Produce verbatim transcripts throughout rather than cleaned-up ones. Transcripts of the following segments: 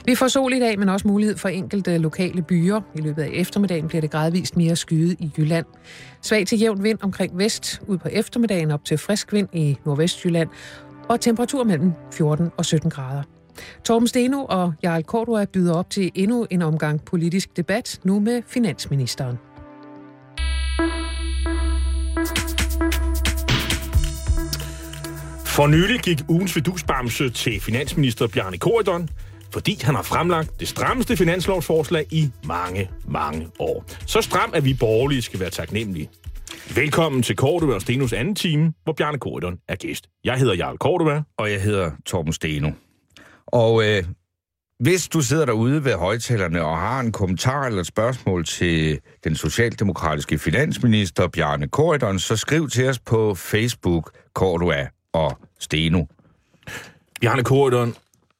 Vi får sol i dag, men også mulighed for enkelte lokale byer. I løbet af eftermiddagen bliver det gradvist mere skyet i Jylland. Svag til jævn vind omkring vest, ud på eftermiddagen op til frisk vind i Nordvestjylland, og temperatur mellem fjorten og sytten grader. Torben Steno og Jarl Cordua byder op til endnu en omgang politisk debat, nu med finansministeren. For nylig gik ugens vidusbamse til finansminister Bjarne Corydon, fordi han har fremlagt det strammeste finanslovsforslag i mange, mange år. Så stram, at vi borgerlige skal være taknemmelige. Velkommen til Cordua og Stenos anden time, hvor Bjarne Corydon er gæst. Jeg hedder Jarl Cordua. Og jeg hedder Torben Steno. Og øh, hvis du sidder derude ved højtalerne og har en kommentar eller et spørgsmål til den socialdemokratiske finansminister Bjarne Corydon, så skriv til os på Facebook, Cordua og Steno. Bjarne Corydon,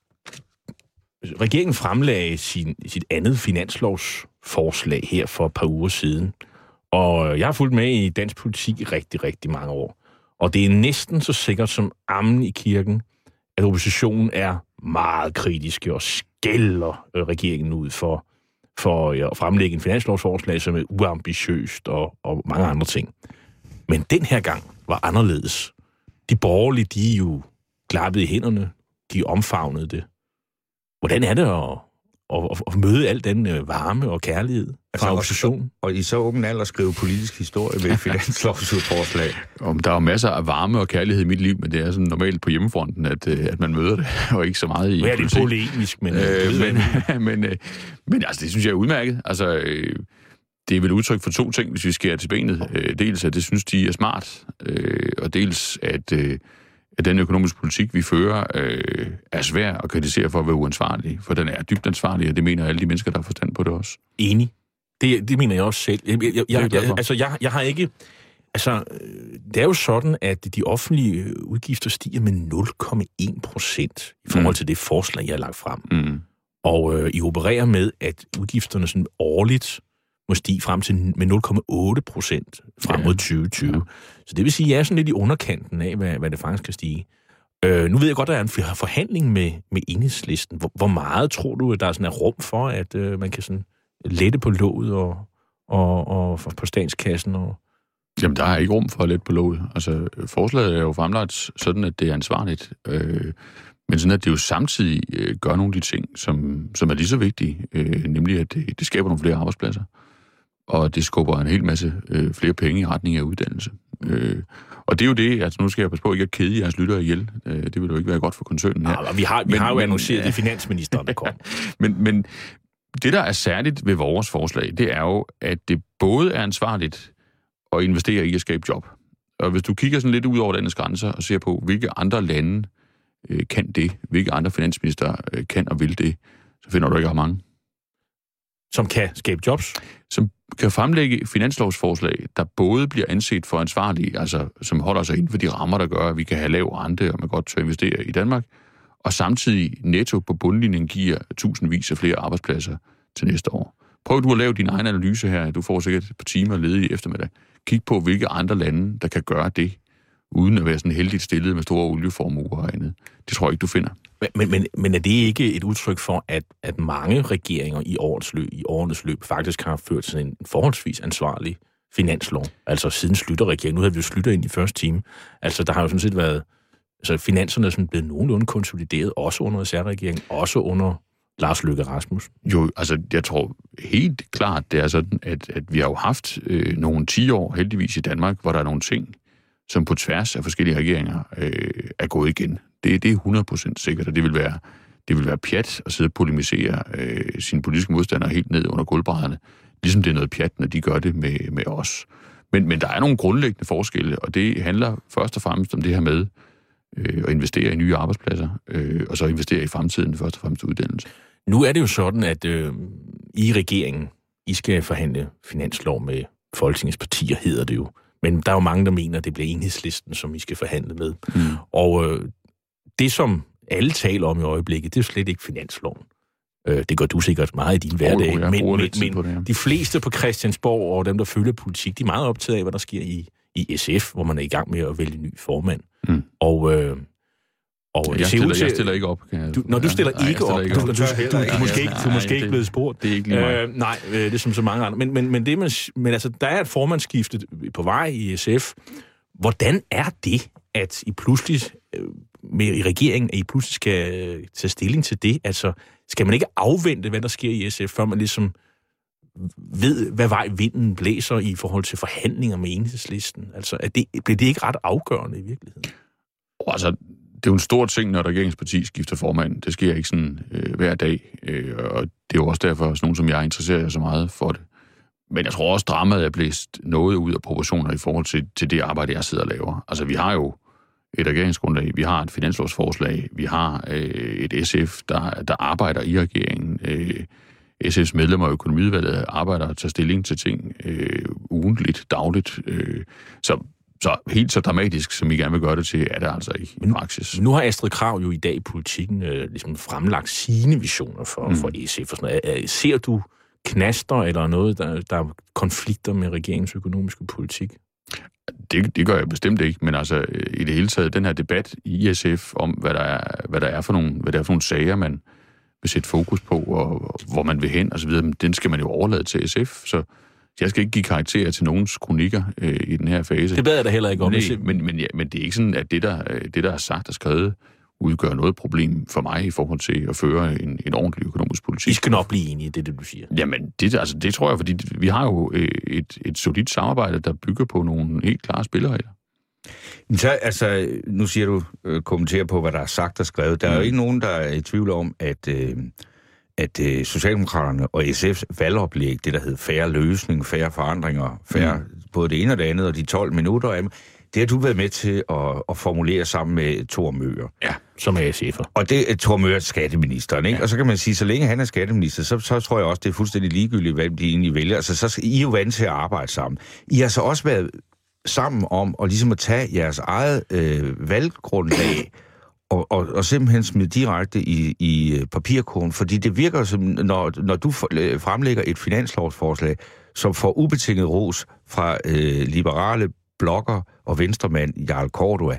regeringen fremlagde sin, sit andet finanslovsforslag her for et par uger siden. Og jeg har fulgt med i dansk politik i rigtig, rigtig mange år. Og det er næsten så sikkert som ammen i kirken, at oppositionen er meget kritiske og skælder regeringen ud for, for at fremlægge en finanslovsforslag, som er uambitiøst og, og mange andre ting. Men den her gang var anderledes. De borgerlige, de er jo klappede i hænderne. De omfavnede det. Hvordan er det at, at, at møde al den varme og kærlighed fra oppositionen? Og i så ung alder skrive politisk historie ved finanslovsforslag. Om der er masser af varme og kærlighed i mit liv, men det er sådan normalt på hjemmefronten, at, at man møder det, og ikke så meget i politik. Ja, det er polemisk, men... Øh, men, men, øh, men altså, det synes jeg er udmærket. Altså, øh, det er vel udtryk for to ting, hvis vi skærer til benet. Øh, dels, at det synes, de er smart, øh, og dels, at... Øh, at den økonomiske politik, vi fører, øh, er svær at kritisere for at være uansvarlig. For den er dybt ansvarlig, og det mener alle de mennesker, der har forstand på det også. Enig. Det, det mener jeg også selv. Jeg, jeg, jeg, jeg, altså, jeg, jeg har ikke... Altså, det er jo sådan, at de offentlige udgifter stiger med nul komma en procent i forhold til mm. det forslag, jeg har lagt frem. Mm. Og øh, I opererer med, at udgifterne sådan årligt må stige frem til med nul komma otte procent frem mod tyve tyve. Ja. Så det vil sige, at jeg er sådan lidt i underkanten af, hvad, hvad det faktisk kan stige. Øh, nu ved jeg godt, at der er en forhandling med, med Enhedslisten. Hvor, hvor meget tror du, at der er sådan en rum for, at øh, man kan sådan lette på låget og, og, og på statskassen? Og... Jamen, der er ikke rum for at lette på låget. Altså, forslaget er jo fremlagt sådan, at det er ansvarligt. Øh, men sådan, at det jo samtidig øh, gør nogle af de ting, som, som er lige så vigtige. Øh, nemlig, at det, det skaber nogle flere arbejdspladser. Og det skubber en hel masse øh, flere penge i retning af uddannelse. Øh, og det er jo det, altså nu skal jeg passe på ikke at kede jeres lyttere ihjel. Øh, det vil jo ikke være godt for koncernen her. Ja, vi har, vi men, har jo men, annonceret ja. Det finansministeren, der kommer. men, men det, der er særligt ved vores forslag, det er jo, at det både er ansvarligt at investere i at skabe job. Og hvis du kigger sådan lidt ud over landets grænser og ser på, hvilke andre lande øh, kan det, hvilke andre finansminister øh, kan og vil det, så finder du ikke ret mange. Som kan skabe jobs? Som kan fremlægge finanslovsforslag, der både bliver anset for ansvarlige, altså som holder sig inden for de rammer, der gør, at vi kan have lav rente, og man godt tør investere i Danmark, og samtidig netto på bundlinjen giver tusindvis af flere arbejdspladser til næste år. Prøv du at lave din egen analyse her. Du får sikkert et par timer ledige i eftermiddag. Kig på, hvilke andre lande, der kan gøre det, uden at være sådan heldigt stillet med store olieformuer og andet. Det tror jeg ikke, du finder. Men, men, men er det ikke et udtryk for, at, at mange regeringer i årets løb, i årenes løb faktisk har ført sådan en forholdsvis ansvarlig finanslov? Altså siden Schlüter-regeringen. Nu havde vi jo Schlüter ind i første time. Altså der har jo sådan set været... Altså finanserne er sådan blevet nogenlunde konsolideret, også under S R-regeringen, også under Lars Løkke Rasmussen. Jo, altså jeg tror helt klart, det er sådan, at, at vi har jo haft øh, nogle ti år heldigvis i Danmark, hvor der er nogle ting, som på tværs af forskellige regeringer øh, er gået igen. Det, det er hundrede procent sikkert, og det vil være, det vil være pjat at sidde og polemisere øh, sine politiske modstandere helt ned under gulvbrædderne, ligesom det er noget pjat, når de gør det med, med os. Men, men der er nogle grundlæggende forskelle, og det handler først og fremmest om det her med øh, at investere i nye arbejdspladser, øh, og så investere i fremtiden, først og fremmest uddannelse. Nu er det jo sådan, at øh, i regeringen, I skal forhandle finanslov med Folketingets partier, hedder det jo. Men der er jo mange, der mener, at det bliver Enhedslisten, som I skal forhandle med. Mm. Og øh, det, som alle taler om i øjeblikket, det er jo slet ikke finansloven. Øh, det gør du sikkert meget i din hverdag. Oh, men men, men det, ja. De fleste på Christiansborg og dem, der følger politik, de er meget optaget af, hvad der sker i, i S F, hvor man er i gang med at vælge ny formand. Mm. Og, øh, Og jeg, det stiller, ud til, jeg stiller ikke op. Jeg, du, når du stiller nej, ikke stiller op, ikke du, op. du, du, du, du, du er måske ikke, du er måske ikke blevet spurgt. Det er ikke lige mig. Øh, nej, øh, det er som så mange andre. Men, men, men, det, man, men altså, der er et formandsskifte på vej i S F. Hvordan er det, at I pludselig øh, med i regeringen, at I pludselig skal øh, tage stilling til det? Altså, skal man ikke afvente, hvad der sker i S F, før man ligesom ved, hvad vej vinden blæser i forhold til forhandlinger med Enhedslisten? Altså, er det, bliver det ikke ret afgørende i virkeligheden? Altså, det er jo en stor ting, når regeringsparti skifter formand. Det sker ikke sådan øh, hver dag, øh, og det er jo også derfor, at nogen som jeg interesserer sig så meget for det. Men jeg tror også, dramaet er blæst noget ud af proportioner i forhold til, til det arbejde, jeg sidder og laver. Altså, vi har jo et regeringsgrundlag, vi har et finanslovsforslag, vi har øh, et S F, der, der arbejder i regeringen. Øh, S F's medlemmer af økonomiudvalget arbejder og tager stilling til ting øh, ugentligt, dagligt. Øh, så, så helt så dramatisk, som I gerne vil gøre det til, er det altså ikke i praksis. Nu har Astrid Krag jo i dag i politikken øh, ligesom fremlagt sine visioner for, mm. for S F og sådan noget. Ser du knaster eller noget, der, der er konflikter med regeringens økonomiske politik? Det, det gør jeg bestemt ikke, men altså i det hele taget, den her debat i S F om, hvad der er, hvad der er for nogle, hvad der er for nogle sager, man vil sætte fokus på, og, og hvor man vil hen, og så videre, men den skal man jo overlade til S F, så jeg skal ikke give karakterer til nogens kronikker øh, i den her fase. Det beder jeg da heller ikke om. Nej, men, men, ja, men det er ikke sådan, at det, der, det, der er sagt og skrevet, udgør noget problem for mig i forhold til at føre en, en ordentlig økonomisk politik. I skal nok blive enige, det er det, du siger. Jamen, det, altså, det tror jeg, fordi vi har jo et, et solidt samarbejde, der bygger på nogle helt klare spilleregler. Så, altså, nu siger du, øh, kommenterer på, hvad der er sagt og skrevet. Der er mm. jo ikke nogen, der er i tvivl om, at, øh, at øh, Socialdemokraterne og S F's valgoplæg, det der hedder færre løsning, færre forandringer, færre mm. både det ene og det andet, og de tolv minutter, det har du været med til at, at formulere sammen med Thor Møger. Ja, som er S F'er. Og det er Thor Møger, skatteministeren, ikke? Ja. Og så kan man sige, så længe han er skatteminister, så, så tror jeg også, det er fuldstændig ligegyldigt, hvad de egentlig vælger. Altså, så skal I jo vant til at arbejde sammen. I har så også været sammen om at ligesom at tage jeres eget øh, valggrundlag og, og, og simpelthen smide direkte i, i papirkurven, fordi det virker som, når, når du fremlægger et finanslovsforslag, som får ubetinget ros fra øh, liberale blogger og venstremand Jarl Cordua.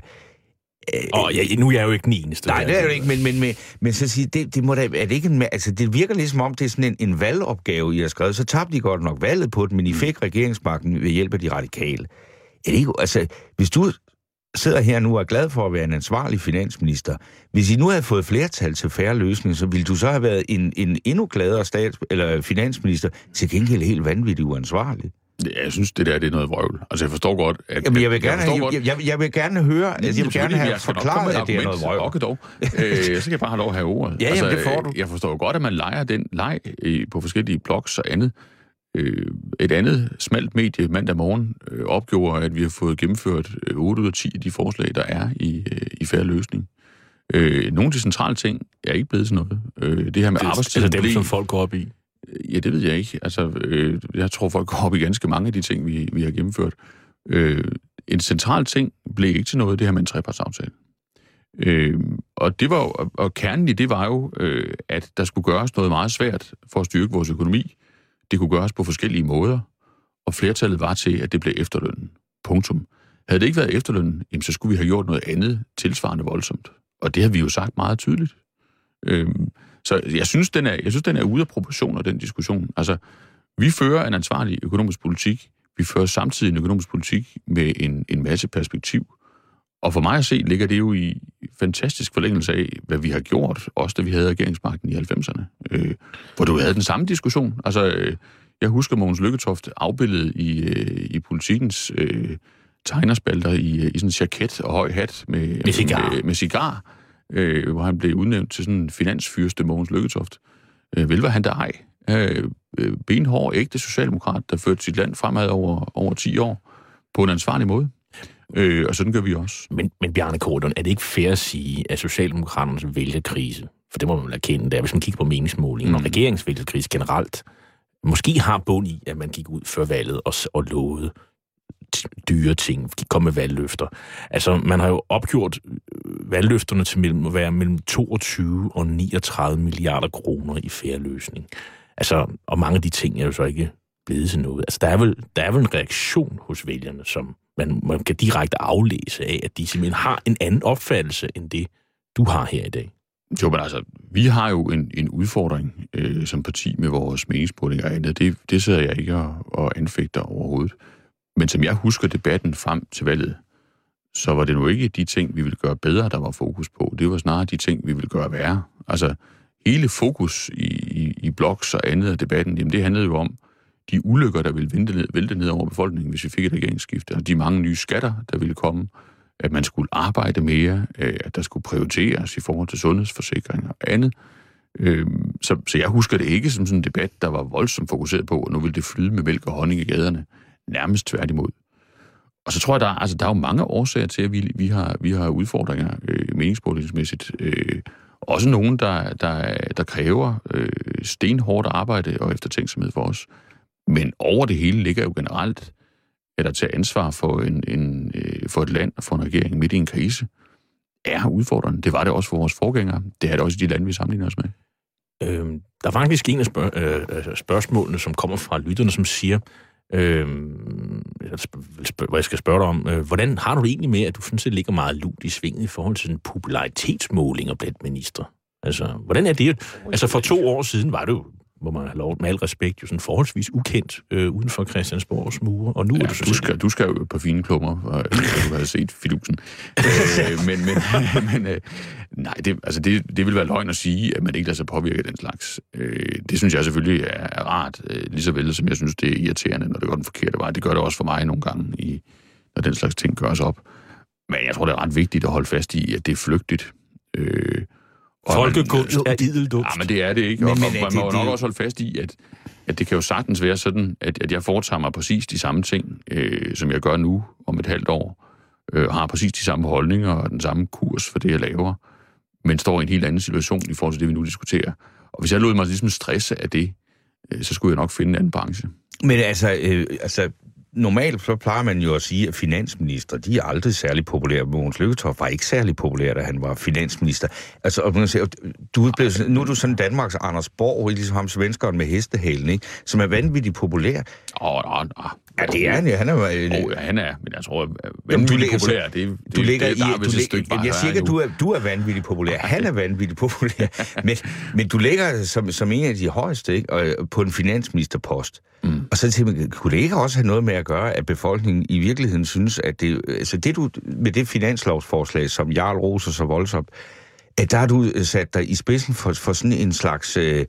Og ja, nu er jeg jo ikke den eneste. Nej, det er jo ikke, men, men, men, men så siger det, det må da, er det ikke en, altså det virker ligesom om, det er sådan en, en valgopgave, I har skrevet, så tabte de godt nok valget på det, men I fik regeringsmagten ved hjælp af de radikale. Er det ikke, altså, hvis du sidder her nu og er glad for at være en ansvarlig finansminister, hvis I nu havde fået flertal til færre løsninger, så ville du så have været en, en endnu gladere stats, eller finansminister, til gengæld helt vanvittigt uansvarlig. Jeg synes, det der det er noget vrøvl. Altså, jeg forstår godt, at... Jamen, jeg vil gerne, jeg, jeg, jeg, jeg vil gerne høre, jeg, jeg vil gerne have forklaret, at det er noget vrøvl. Okay, dog. øh, så kan jeg bare have lov at have ordet. Ja, altså, jamen, det får du. Jeg forstår godt, at man leger den leg på forskellige blogs og andet. Øh, et andet smalt medie mandag morgen øh, opgjorde, at vi har fået gennemført otte ud af ti af de forslag, der er i, øh, i Fair Løsning. Øh, nogle af de centrale ting er ikke blevet til noget. Øh, det her med arbejdstiden... Altså dem, som folk går op i? Ja, det ved jeg ikke. Altså, øh, jeg tror, folk går op i ganske mange af de ting, vi, vi har gennemført. Øh, en central ting blev ikke til noget, det her med en trepartsaftale. Øh, og, det var jo, og kernen i det var jo, øh, at der skulle gøres noget meget svært for at styrke vores økonomi. Det kunne gøres på forskellige måder, og flertallet var til, at det blev efterlønnen. Punktum. Havde det ikke været efterlønnen, jamen, så skulle vi have gjort noget andet tilsvarende voldsomt. Og det har vi jo sagt meget tydeligt. Øh, Så jeg synes, den er, jeg synes, den er ude af proportioner, den diskussion. Altså, vi fører en ansvarlig økonomisk politik. Vi fører samtidig en økonomisk politik med en, en masse perspektiv. Og for mig at se, ligger det jo i fantastisk forlængelse af, hvad vi har gjort, også da vi havde regeringsmagten i halvfemserne. Øh, hvor du havde den samme diskussion. Altså, øh, jeg husker Mogens Lykketoft afbildet i, øh, i politikens øh, tegnerspalter i, i sådan en jacket og høj hat med, med cigar. Med, med cigar. Øh, hvor han blev udnævnt til sådan en finansfyrste Mogens Lykketoft. Øh, vel var han der ej. Øh, benhård, ægte socialdemokrat, der førte sit land fremad over, over ti år på en ansvarlig måde. Øh, og sådan gør vi også. Men, men Bjarne Corydon, er det ikke fair at sige, at Socialdemokraternes vælgerkrise, for det må man vel erkende, der, hvis man kigger på meningsmålingen, mm. og regeringsvælgerkrise generelt, måske har bund i, at man gik ud før valget og, og lovede dyre ting, kom med valgløfter. Altså, man har jo opgjort valgløfterne til mellem, at være mellem toogtyve og niogtredive milliarder kroner i fair løsning. Altså, og mange af de ting er jo så ikke blevet til noget. Altså, der er vel, der er vel en reaktion hos vælgerne, som man, man kan direkte aflæse af, at de simpelthen har en anden opfattelse end det, du har her i dag? Jo, men altså, vi har jo en, en udfordring øh, som parti med vores meningsmålinger og andet. Det, det sidder jeg ikke og, og anfægter overhovedet. Men som jeg husker debatten frem til valget, så var det nu ikke de ting, vi ville gøre bedre, der var fokus på. Det var snarere de ting, vi ville gøre værre. Altså, hele fokus i, i, i blogs og andet af debatten, jamen det handlede jo om de ulykker, der ville vælte ned, vælte ned over befolkningen, hvis vi fik et regeringsskifte, og de mange nye skatter, der ville komme, at man skulle arbejde mere, at der skulle prioriteres i forhold til sundhedsforsikring og andet. Så, så jeg husker det ikke som sådan en debat, der var voldsomt fokuseret på, at nu ville det flyde med mælk og honning i gaderne. Nærmest tværtimod. Og så tror jeg, der, altså, der er jo mange årsager til, at vi, vi, har, vi har udfordringer øh, meningspolitiksmæssigt. Øh, også nogen, der, der, der kræver øh, stenhårdt arbejde og eftertænksomhed for os. Men over det hele ligger jo generelt, at der tager ansvar for, en, en, øh, for et land og for en regering midt i en krise, er udfordrende. Det var det også for vores forgængere. Det er det også i de lande, vi sammenligner os med. Øhm, der er faktisk en af spørg- øh, spørgsmålene, som kommer fra lytterne, som siger, øh, hvor jeg skal spørge dig om, øh, hvordan har du det egentlig med, at du sådan set ligger meget lunt i svinget i forhold til en popularitetsmålinger blandt ministre? Altså, hvordan er det? Altså, for to år siden var det jo, hvor man har lov med al respekt, jo sådan forholdsvis ukendt øh, uden for Christiansborgs mure, og nu ja, er du så... Du skal, du skal jo på fine klummer, og du har set fidusen. øh, men men, men øh, nej, det, altså det, det vil være løgn at sige, at man ikke lader sig påvirke den slags. Øh, det synes jeg selvfølgelig er, er rart, øh, lige så vel som jeg synes, det er irriterende, når det går den forkerte vej. Det gør det også for mig nogle gange, i, når den slags ting gøres op. Men jeg tror, det er ret vigtigt at holde fast i, at det er flygtigt. Øh, Folkekunst er idelduft. Ja, men det er det ikke. Men, og, men, og man det, må jo nok det... også holde fast i, at, at det kan jo sagtens være sådan, at, at jeg foretager mig præcis de samme ting, øh, som jeg gør nu om et halvt år, øh, og har præcis de samme holdninger og den samme kurs for det, jeg laver, men står i en helt anden situation i forhold til det, vi nu diskuterer. Og hvis jeg lod mig ligesom stresse af det, øh, så skulle jeg nok finde en anden branche. Men altså, øh, altså normalt så plejer man jo at sige, at finansminister, de er aldrig særlig populære. Mogens Lykketoft var ikke særlig populær, da han var finansminister. Altså, og man siger, du er blevet, nu er du sådan Danmarks Anders Borg, ligesom ham svenskeren med hestehalen, ikke? Som er vanvittigt populær. Åh, oh, oh, oh. Ja, det er han, han er... Oh, ja, han er, men jeg tror, vanvittigt populær, det, det, du ligger det, det, i, du ligger, jeg siger ikke, at du er, du er vanvittigt populær. Han er vanvittigt populær. men, men du ligger som, som en af de højeste, ikke? Og, på en finansministerpost. Mm. Og så tænker man, kunne det ikke også have noget med at gøre, at befolkningen i virkeligheden synes, at det, altså det du, med det finanslovsforslag, som Jarl roser så voldsomt, at der har du sat dig i spidsen for, for sådan en slags, øh,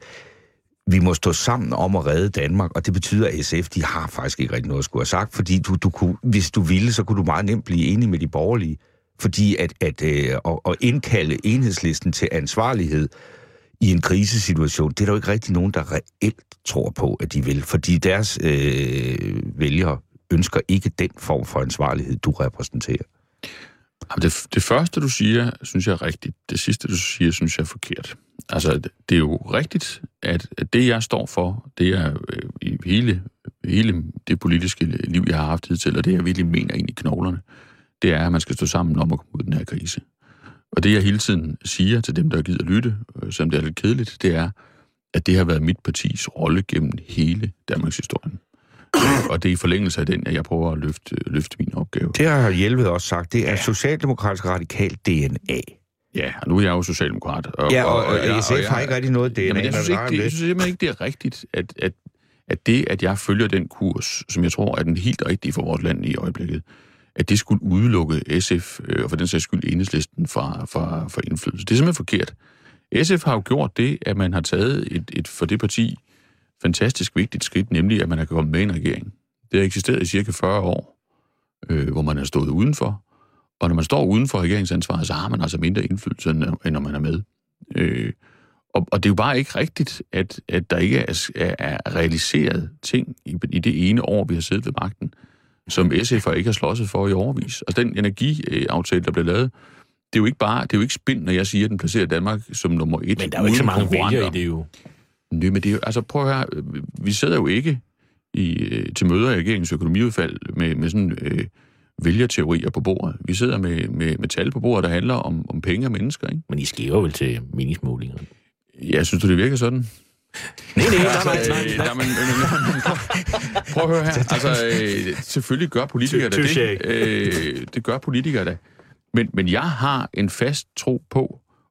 vi må stå sammen om at redde Danmark, og det betyder, at S F, de har faktisk ikke rigtig noget at skulle have sagt, fordi du, du kunne, hvis du ville, så kunne du meget nemt blive enig med de borgerlige, fordi at, at, øh, at, at indkalde Enhedslisten til ansvarlighed i en krisesituation, det er der jo ikke rigtig nogen, der reelt tror på, at de vil, fordi deres øh, vælgere ønsker ikke den form for ansvarlighed, du repræsenterer. Det, det første, du siger, synes jeg er rigtigt. Det sidste, du siger, synes jeg er forkert. Altså, det er jo rigtigt, at, at det, jeg står for, det er øh, i hele, hele det politiske liv, jeg har haft hidtil, og det, jeg virkelig mener ind i knoglerne, det er, at man skal stå sammen om at komme ud af den her krise. Og det, jeg hele tiden siger til dem, der gider lytte, selvom det er lidt kedeligt, det er, at det har været mit partis rolle gennem hele Danmarks historien. Og det er i forlængelse af den, at jeg prøver at løfte, løfte min opgave. Det har Hjelved også sagt. Det er ja. Socialdemokratisk radikal D N A. Ja, og nu er jeg jo socialdemokrat. Og, ja, og, og, og, og S F og jeg, har ikke rigtig noget D N A. Jamen, jeg, synes ikke, det, jeg synes simpelthen ikke, det er rigtigt, at, at, at det, at jeg følger den kurs, som jeg tror er den helt rigtige for vores land i øjeblikket, at det skulle udelukke S F, og for den sags skyld Enhedslisten, fra, fra, fra indflydelse. Det er simpelthen forkert. S F har jo gjort det, at man har taget et, et for det parti fantastisk vigtigt skridt, nemlig at man har kommet med i en regering. Det har eksisteret i cirka fyrre år, øh, hvor man har stået udenfor. Og når man står uden for regeringsansvaret, så har man altså mindre indflydelse, end når man er med. Øh, og, og det er jo bare ikke rigtigt, at, at der ikke er, er, er realiseret ting i, i det ene år, vi har siddet ved magten, som S F'er ikke har slåsset for i årevis. Og den energiaftale, der blev lavet, det er jo ikke bare, det er jo ikke spind, når jeg siger, at den placerer Danmark som nummer et. Men der er jo ikke så mange vælgere i det jo. Nej, men det er jo, altså prøv at høre, vi sidder jo ikke i, til møder i regeringens økonomiudvalg med, med sådan øh, vælgerteorier på bordet. Vi sidder med, med, med tal på bordet, der handler om, om penge og mennesker, ikke? Men I skæver vel til meningsmålinger? Jeg synes du, det virker sådan? Nej, nej, altså, nej, nej, nej, nej. Prøv at høre her. Altså, øh, selvfølgelig gør politikere da det. Øh, det gør politikere da. Men, men jeg har en fast tro på,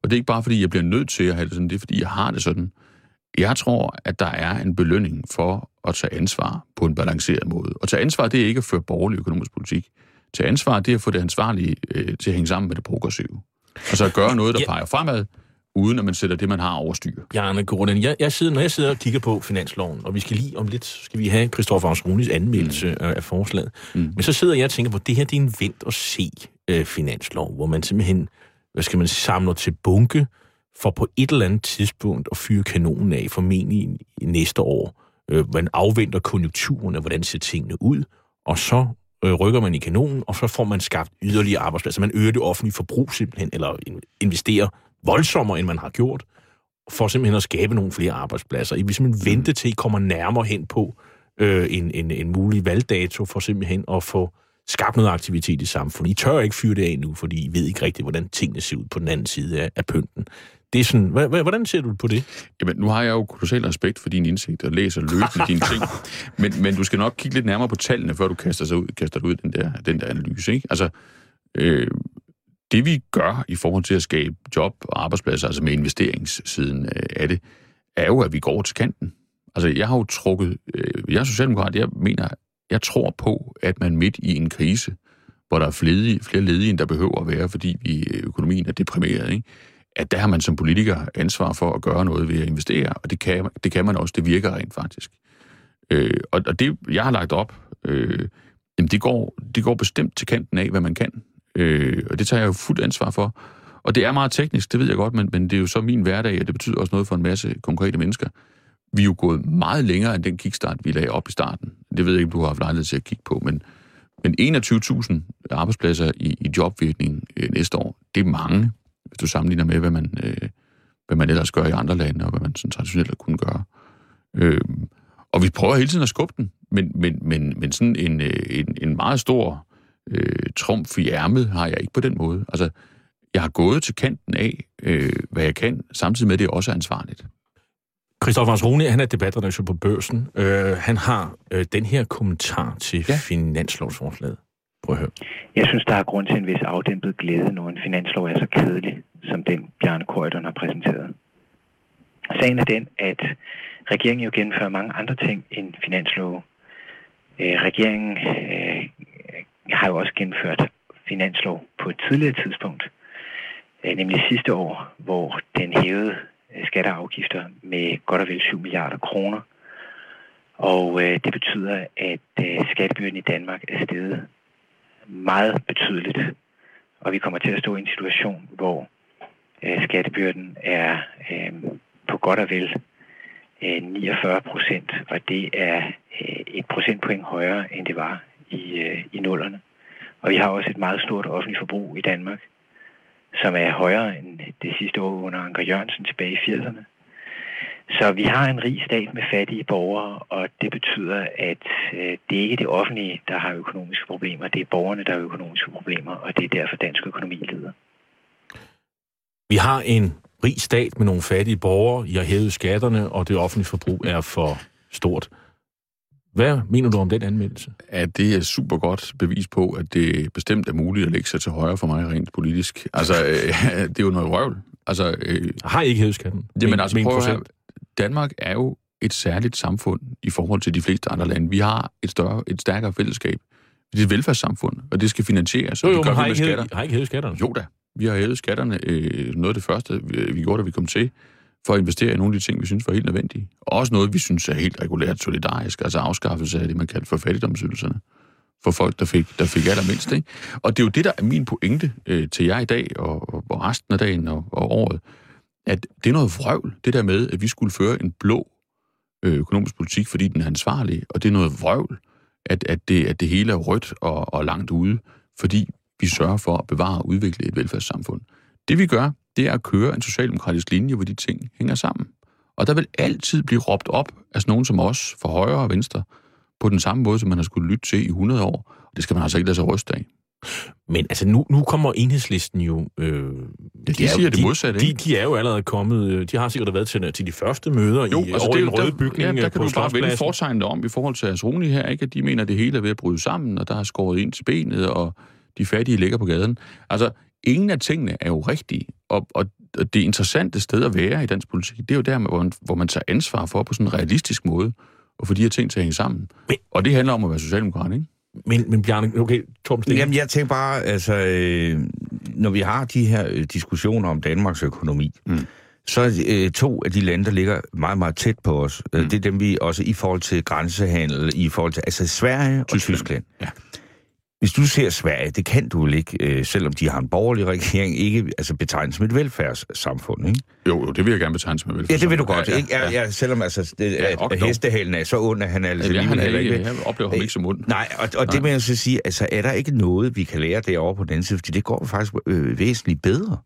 Og det er ikke bare, fordi jeg bliver nødt til at have det sådan, det er, fordi jeg har det sådan. Jeg tror, at der er en belønning for at tage ansvar på en balanceret måde. Og tage ansvar, det er ikke at føre borgerlig økonomisk politik. Tage ansvar, det er at få det ansvarlige øh, til at hænge sammen med det progressive. Altså at gøre noget, der ja. peger fremad, uden at man sætter det, man har over styr. Bjarne Corydon, jeg, jeg sidder, når jeg sidder og kigger på finansloven, og vi skal lige om lidt, skal vi have Christoffer Afsrunis anmeldelse mm. af forslaget. Mm. Men så sidder jeg og tænker på, at det her det er en vent og se øh, finanslov, hvor man simpelthen, hvad skal man samler til bunke, for på et eller andet tidspunkt at fyre kanonen af, formentlig i næste år. Øh, man afventer konjunkturerne, hvordan ser tingene ud, og så øh, rykker man i kanonen, og så får man skabt yderligere arbejdspladser. Man øger det offentlige forbrug simpelthen, eller investerer voldsommere, end man har gjort, for simpelthen at skabe nogle flere arbejdspladser. I vil simpelthen vente til, I kommer nærmere hen på øh, en, en, en mulig valgdato, for simpelthen at få skabt noget aktivitet i samfundet. I tør ikke fyre det af nu, fordi I ved ikke rigtigt, hvordan tingene ser ud på den anden side af, af pynten. Det er sådan, hvordan ser du på det? Jamen, nu har jeg jo kolossal respekt for din indsigt og læser løbende dine ting. Men, men du skal nok kigge lidt nærmere på tallene, før du kaster, sig ud, kaster dig ud den der, den der analyse. Ikke? Altså, øh, det vi gør i forhold til at skabe job og arbejdspladser, altså med investeringssiden af det, er jo, at vi går til kanten. Altså, jeg har jo trukket, øh, jeg er socialdemokrat, jeg mener, jeg tror på, at man midt i en krise, hvor der er flere, flere ledige, end der behøver at være, fordi vi, økonomien er deprimeret, ikke? At der har man som politiker ansvar for at gøre noget ved at investere, og det kan, det kan man også, det virker rent faktisk. Øh, og, og det, jeg har lagt op, øh, jamen det går, det går bestemt til kanten af, hvad man kan, øh, og det tager jeg jo fuldt ansvar for. Og det er meget teknisk, det ved jeg godt, men, men det er jo så min hverdag, og det betyder også noget for en masse konkrete mennesker. Vi er jo gået meget længere end den kickstart, vi lagde op i starten. Det ved jeg ikke, om du har haft lejlighed til at kigge på, men, men enogtyve tusind arbejdspladser i, i jobvirkning øh, næste år, det er mange, hvis du sammenligner med, hvad man, øh, hvad man ellers gør i andre lande, og hvad man sådan traditionelt kunne gøre. Øh, og vi prøver hele tiden at skubbe den, men, men, men, men sådan en, en, en meget stor øh, trumf i ærmet har jeg ikke på den måde. Altså, jeg har gået til kanten af, øh, hvad jeg kan, samtidig med, at det også er ansvarligt. Christoffer Afsrunis, han er debatredaktør på Børsen. Øh, han har øh, den her kommentar til ja. finanslovsforslaget. Prøv at høre. Jeg synes, der er grund til en vis afdæmpet glæde, når en finanslov er så kedelig, som den Bjarne Corydon har præsenteret. Sagen er den, at regeringen jo gennemfører mange andre ting end finanslove. Øh, regeringen øh, har jo også gennemført finanslov på et tidligere tidspunkt, øh, nemlig sidste år, hvor den hævede skatter og afgifter med godt og vel syv milliarder kroner. Og øh, det betyder, at øh, skattebyrden i Danmark er steget meget betydeligt. Og vi kommer til at stå i en situation, hvor øh, skattebyrden er øh, på godt og vel øh, niogfyrre procent, og det er øh, et procentpoint højere, end det var i, øh, i nullerne. Og vi har også et meget stort offentligt forbrug i Danmark, som er højere end det sidste år under Anker Jørgensen tilbage i firserne. Så vi har en rig stat med fattige borgere, og det betyder, at øh, det er ikke det offentlige, der har økonomiske problemer. Det er borgerne, der har økonomiske problemer, og det er derfor dansk økonomi lider. Vi har en rig stat med nogle fattige borgere. I har hævet skatterne, og det offentlige forbrug er for stort. Hvad mener du om den anmeldelse? At det er super godt bevis på, at det bestemt er muligt at lægge sig til højre for mig rent politisk. Altså, øh, det er jo noget røvl. Altså, øh, har I ikke hævet skatten? Jamen altså, prøv at høre. Danmark er jo et særligt samfund i forhold til de fleste andre lande. Vi har et større, et stærkere fællesskab. Det er et velfærdssamfund, og det skal finansieres. Jo, jo, og det gør har, vi med I skatter. Hævet, har I ikke hævet skatterne? Jo da. Vi har hævet skatterne. Øh, noget af det første, vi gjorde, da vi kom til, for at investere i nogle af de ting, vi synes var helt nødvendige. Og også noget, vi synes er helt regulært solidarisk, altså afskaffelse af det, man kalder for fattigdomsydelserne for folk, der fik, der fik allermindst. Ikke? Og det er jo det, der er min pointe øh, til jer i dag, og, og resten af dagen og, og året, at det er noget vrøvl, det der med, at vi skulle føre en blå øh, økonomisk politik, fordi den er ansvarlig, og det er noget vrøvl, at, at, det, at det hele er rødt og, og langt ude, fordi vi sørger for at bevare og udvikle et velfærdssamfund. Det vi gør, det er at køre en socialdemokratisk linje, hvor de ting hænger sammen. Og der vil altid blive råbt op af sådan nogen som os, fra højre og venstre, på den samme måde, som man har skulle lytte til i hundrede år. Og det skal man altså ikke lade sig ryste af. Men altså, nu, nu kommer Enhedslisten jo... Øh, ja, de, de siger jo, det modsatte, de, de er jo allerede kommet... De har sikkert været til, til de første møder jo, i altså over det, den røde der, bygning ja, der kan på du bare vende Slotspladsen. fortegnet om i forhold til Afsrunis her, ikke? At de mener, at det hele er ved at bryde sammen, og der er skåret ind til benet, og de fattige ligger på gaden. Altså, ingen af tingene er jo rigtige, og, og det interessante sted at være i dansk politik, det er jo der, hvor man, hvor man tager ansvar for på sådan en realistisk måde, og få de her ting til at hænge sammen. Men, og det handler om at være socialdemokrat, ikke? Men, men Bjarne, okay, Torben Steno. Jamen, jeg tænker bare, altså, øh, når vi har de her øh, diskussioner om Danmarks økonomi, mm. så øh, to af de lande, der ligger meget, meget tæt på os, øh, mm. det er dem, vi også i forhold til grænsehandel, i forhold til, altså Sverige og Tyskland. Tyskland. Ja. Hvis du ser Sverige, det kan du vel ikke, øh, selvom de har en borgerlig regering, ikke altså betegnet som et velfærdssamfund, ikke? Jo, jo, det vil jeg gerne betegne som et velfærdssamfund. Ja, det vil du godt, ja, ikke? Ja, ja, selvom altså, det, ja, at hestehalen er så ond, at han er altså ja, alligevel heller ikke... Jeg oplever ham ikke som ond. Nej, og, og det vil jeg så sige, altså er der ikke noget, vi kan lære derovre på den side, fordi det går faktisk øh, væsentligt bedre.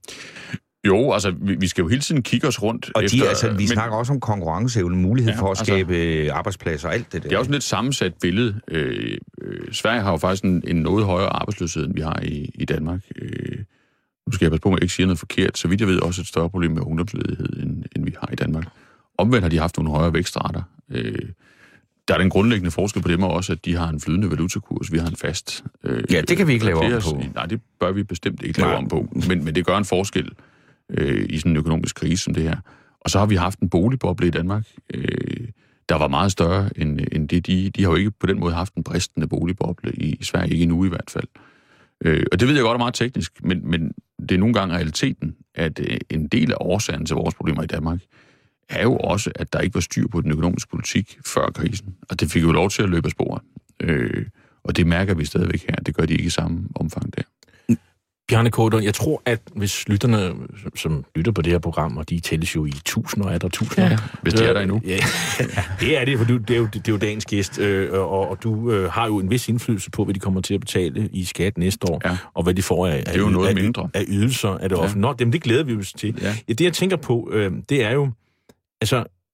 Jo, altså, vi, vi skal jo hele tiden kigge os rundt. Og efter, de, altså, vi men, snakker også om konkurrenceevne, mulighed ja, for at altså, skabe arbejdspladser og alt det der. Det er også et sammensat billede. Øh, øh, Sverige har jo faktisk en, en noget højere arbejdsløshed, end vi har i, i Danmark. Øh, nu skal jeg passe på, at jeg ikke siger noget forkert. Så vidt jeg ved, også et større problem med ungdomsledighed, end, end vi har i Danmark. Omvendt har de haft nogle højere vækstrater. Øh, der er den grundlæggende forskel på dem også, at de har en flydende valutakurs, vi har en fast. Øh, ja, det kan vi ikke lave om på. Nej, det bør vi bestemt ikke lave om på. Men, men det gør en forskel øh, i sådan en økonomisk krise som det her. Og så har vi haft en boligboble i Danmark, øh, der var meget større end, end det. De, de har jo ikke på den måde haft en bristende boligboble i, i Sverige, ikke endnu i hvert fald. Øh, og det ved jeg godt er meget teknisk, men, men det er nogle gange realiteten, at øh, en del af årsagen til vores problemer i Danmark er jo også, at der ikke var styr på den økonomiske politik før krisen. Og det fik jo lov til at løbe af sporet. Øh, og det mærker vi stadigvæk her. Det gør de ikke i samme omfang der. Bjarne Corydon, jeg tror, at hvis lytterne, som lytter på det her program, og de tælles jo i tusinder, er der tusinder? Ja, hvis det er der endnu. Ja, det er det, for du, det, er jo, det er jo dagens gæst, øh, og, og du øh, har jo en vis indflydelse på, hvad de kommer til at betale i skat næste år, ja. Og hvad de får af, det er jo noget af, mindre. af ydelser af det ja. offentlige. Nå, dem, det glæder vi os til. Ja. Ja, det, jeg tænker på, øh, det er jo, altså,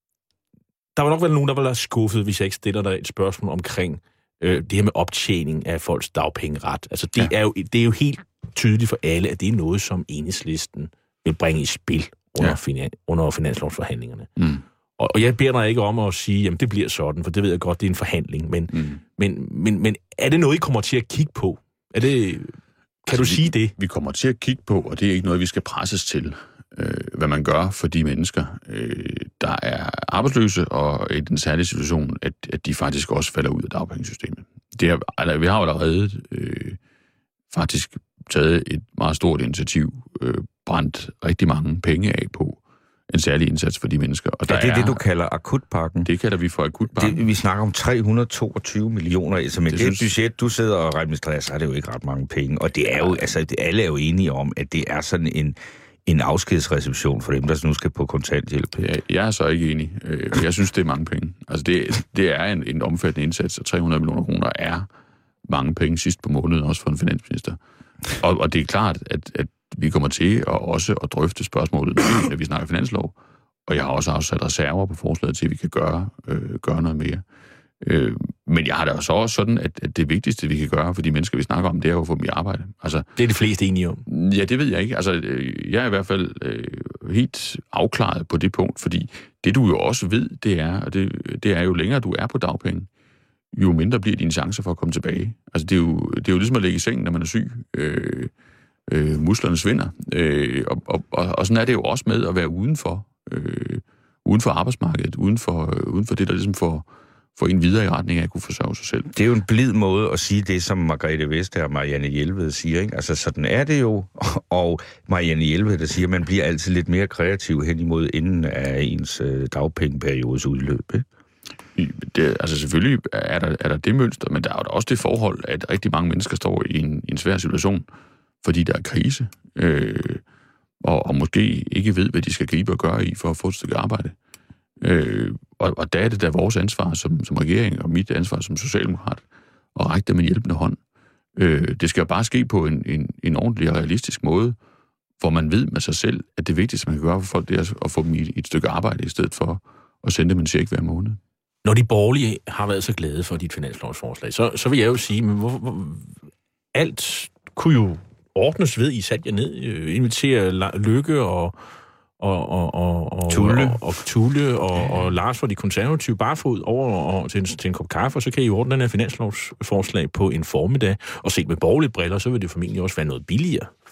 der vil nok være nogen, der vil være skuffet, hvis jeg ikke stiller dig et spørgsmål omkring øh, det her med optjening af folks dagpengeret. Altså, det, ja. er, jo, det er jo helt tydeligt for alle, at det er noget, som Enhedslisten vil bringe i spil under, ja. finan- under finanslovsforhandlingerne. Mm. Og, og jeg beder dig ikke om at sige, jamen det bliver sådan, for det ved jeg godt, det er en forhandling. Men, mm. men, men, men er det noget, I kommer til at kigge på? Er det, kan altså, du vi, sige det? Vi kommer til at kigge på, og det er ikke noget, vi skal presses til, øh, hvad man gør for de mennesker, øh, der er arbejdsløse og i den særlige situation, at, at de faktisk også falder ud af dagpengesystemet. Det er, altså, vi har jo allerede øh, faktisk taget et meget stort initiativ, øh, brændt rigtig mange penge af på en særlig indsats for de mennesker. Og der ja, det er, er det, du kalder akutpakken. Det kalder vi for akutpakken. Det, vi snakker om tre hundrede og toogtyve millioner, altså med det, det synes... budget, du sidder og administrerer, så er det jo ikke ret mange penge. Og det er jo, altså det, alle er jo enige om, at det er sådan en, en afskedsreception for dem, der nu skal på kontanthjælp. Ja, jeg er så ikke enig. Jeg synes, det er mange penge. Altså det, det er en, en omfattende indsats, og tre hundrede millioner kroner er mange penge sidst på måneden, også for en finansminister. Og, og det er klart, at, at vi kommer til at også at drøfte spørgsmålet, når vi snakker finanslov, og jeg har også afsat reserver på forslaget til, at vi kan gøre, øh, gøre noget mere. Øh, men jeg har da også også sådan, at, at det vigtigste, vi kan gøre for de mennesker, vi snakker om, det er jo at få dem i arbejde. Altså, det er de fleste enige om. Ja, det ved jeg ikke. Altså, jeg er i hvert fald øh, helt afklaret på det punkt, fordi det du jo også ved, det er, og det, det er jo længere du er på dagpenge, jo mindre bliver dine chancer for at komme tilbage. Altså, det er jo, det er jo ligesom at ligge i sengen, når man er syg. Øh, øh, musklerne svinder. Øh, og, og, og sådan er det jo også med at være udenfor, øh, uden for arbejdsmarkedet, uden for, øh, uden for det, der ligesom får, får en videre i retning af at kunne forsørge sig selv. Det er jo en blid måde at sige det, som Margrethe Vestager og Marianne Jelved siger, ikke? Altså, sådan er det jo. Og Marianne Jelved, der siger, at man bliver altid lidt mere kreativ hen imod inden af ens øh, dagpengeperiodes udløb, ikke? Det, altså selvfølgelig er der, er der det mønster, men der er jo også det forhold, at rigtig mange mennesker står i en, i en svær situation, fordi der er krise, øh, og, og måske ikke ved, hvad de skal gribe og gøre i for at få et stykke arbejde. Øh, og, og der er det da vores ansvar som, som regering, og mit ansvar som socialdemokrat, at række dem en hjælpende hånd. Øh, det skal jo bare ske på en, en, en ordentlig og realistisk måde, hvor man ved med sig selv, at det vigtigste, man kan gøre for folk, det er at få dem i et stykke arbejde, i stedet for at sende dem en check hver måned. Når de borgerlige har været så glade for dit finanslovsforslag, så, så vil jeg jo sige, men hvor, hvor, alt kunne jo ordnes ved, I satte jer ned, invitere Løkke og, og, og, og, og, Tulle og, og, Tulle og, og Lars fra de konservative barfod over og, til, en, til en kop kaffe, og så kan I ordne den her finanslovsforslag på en formiddag, og set med borgerlige briller, så vil det formentlig også være noget billigere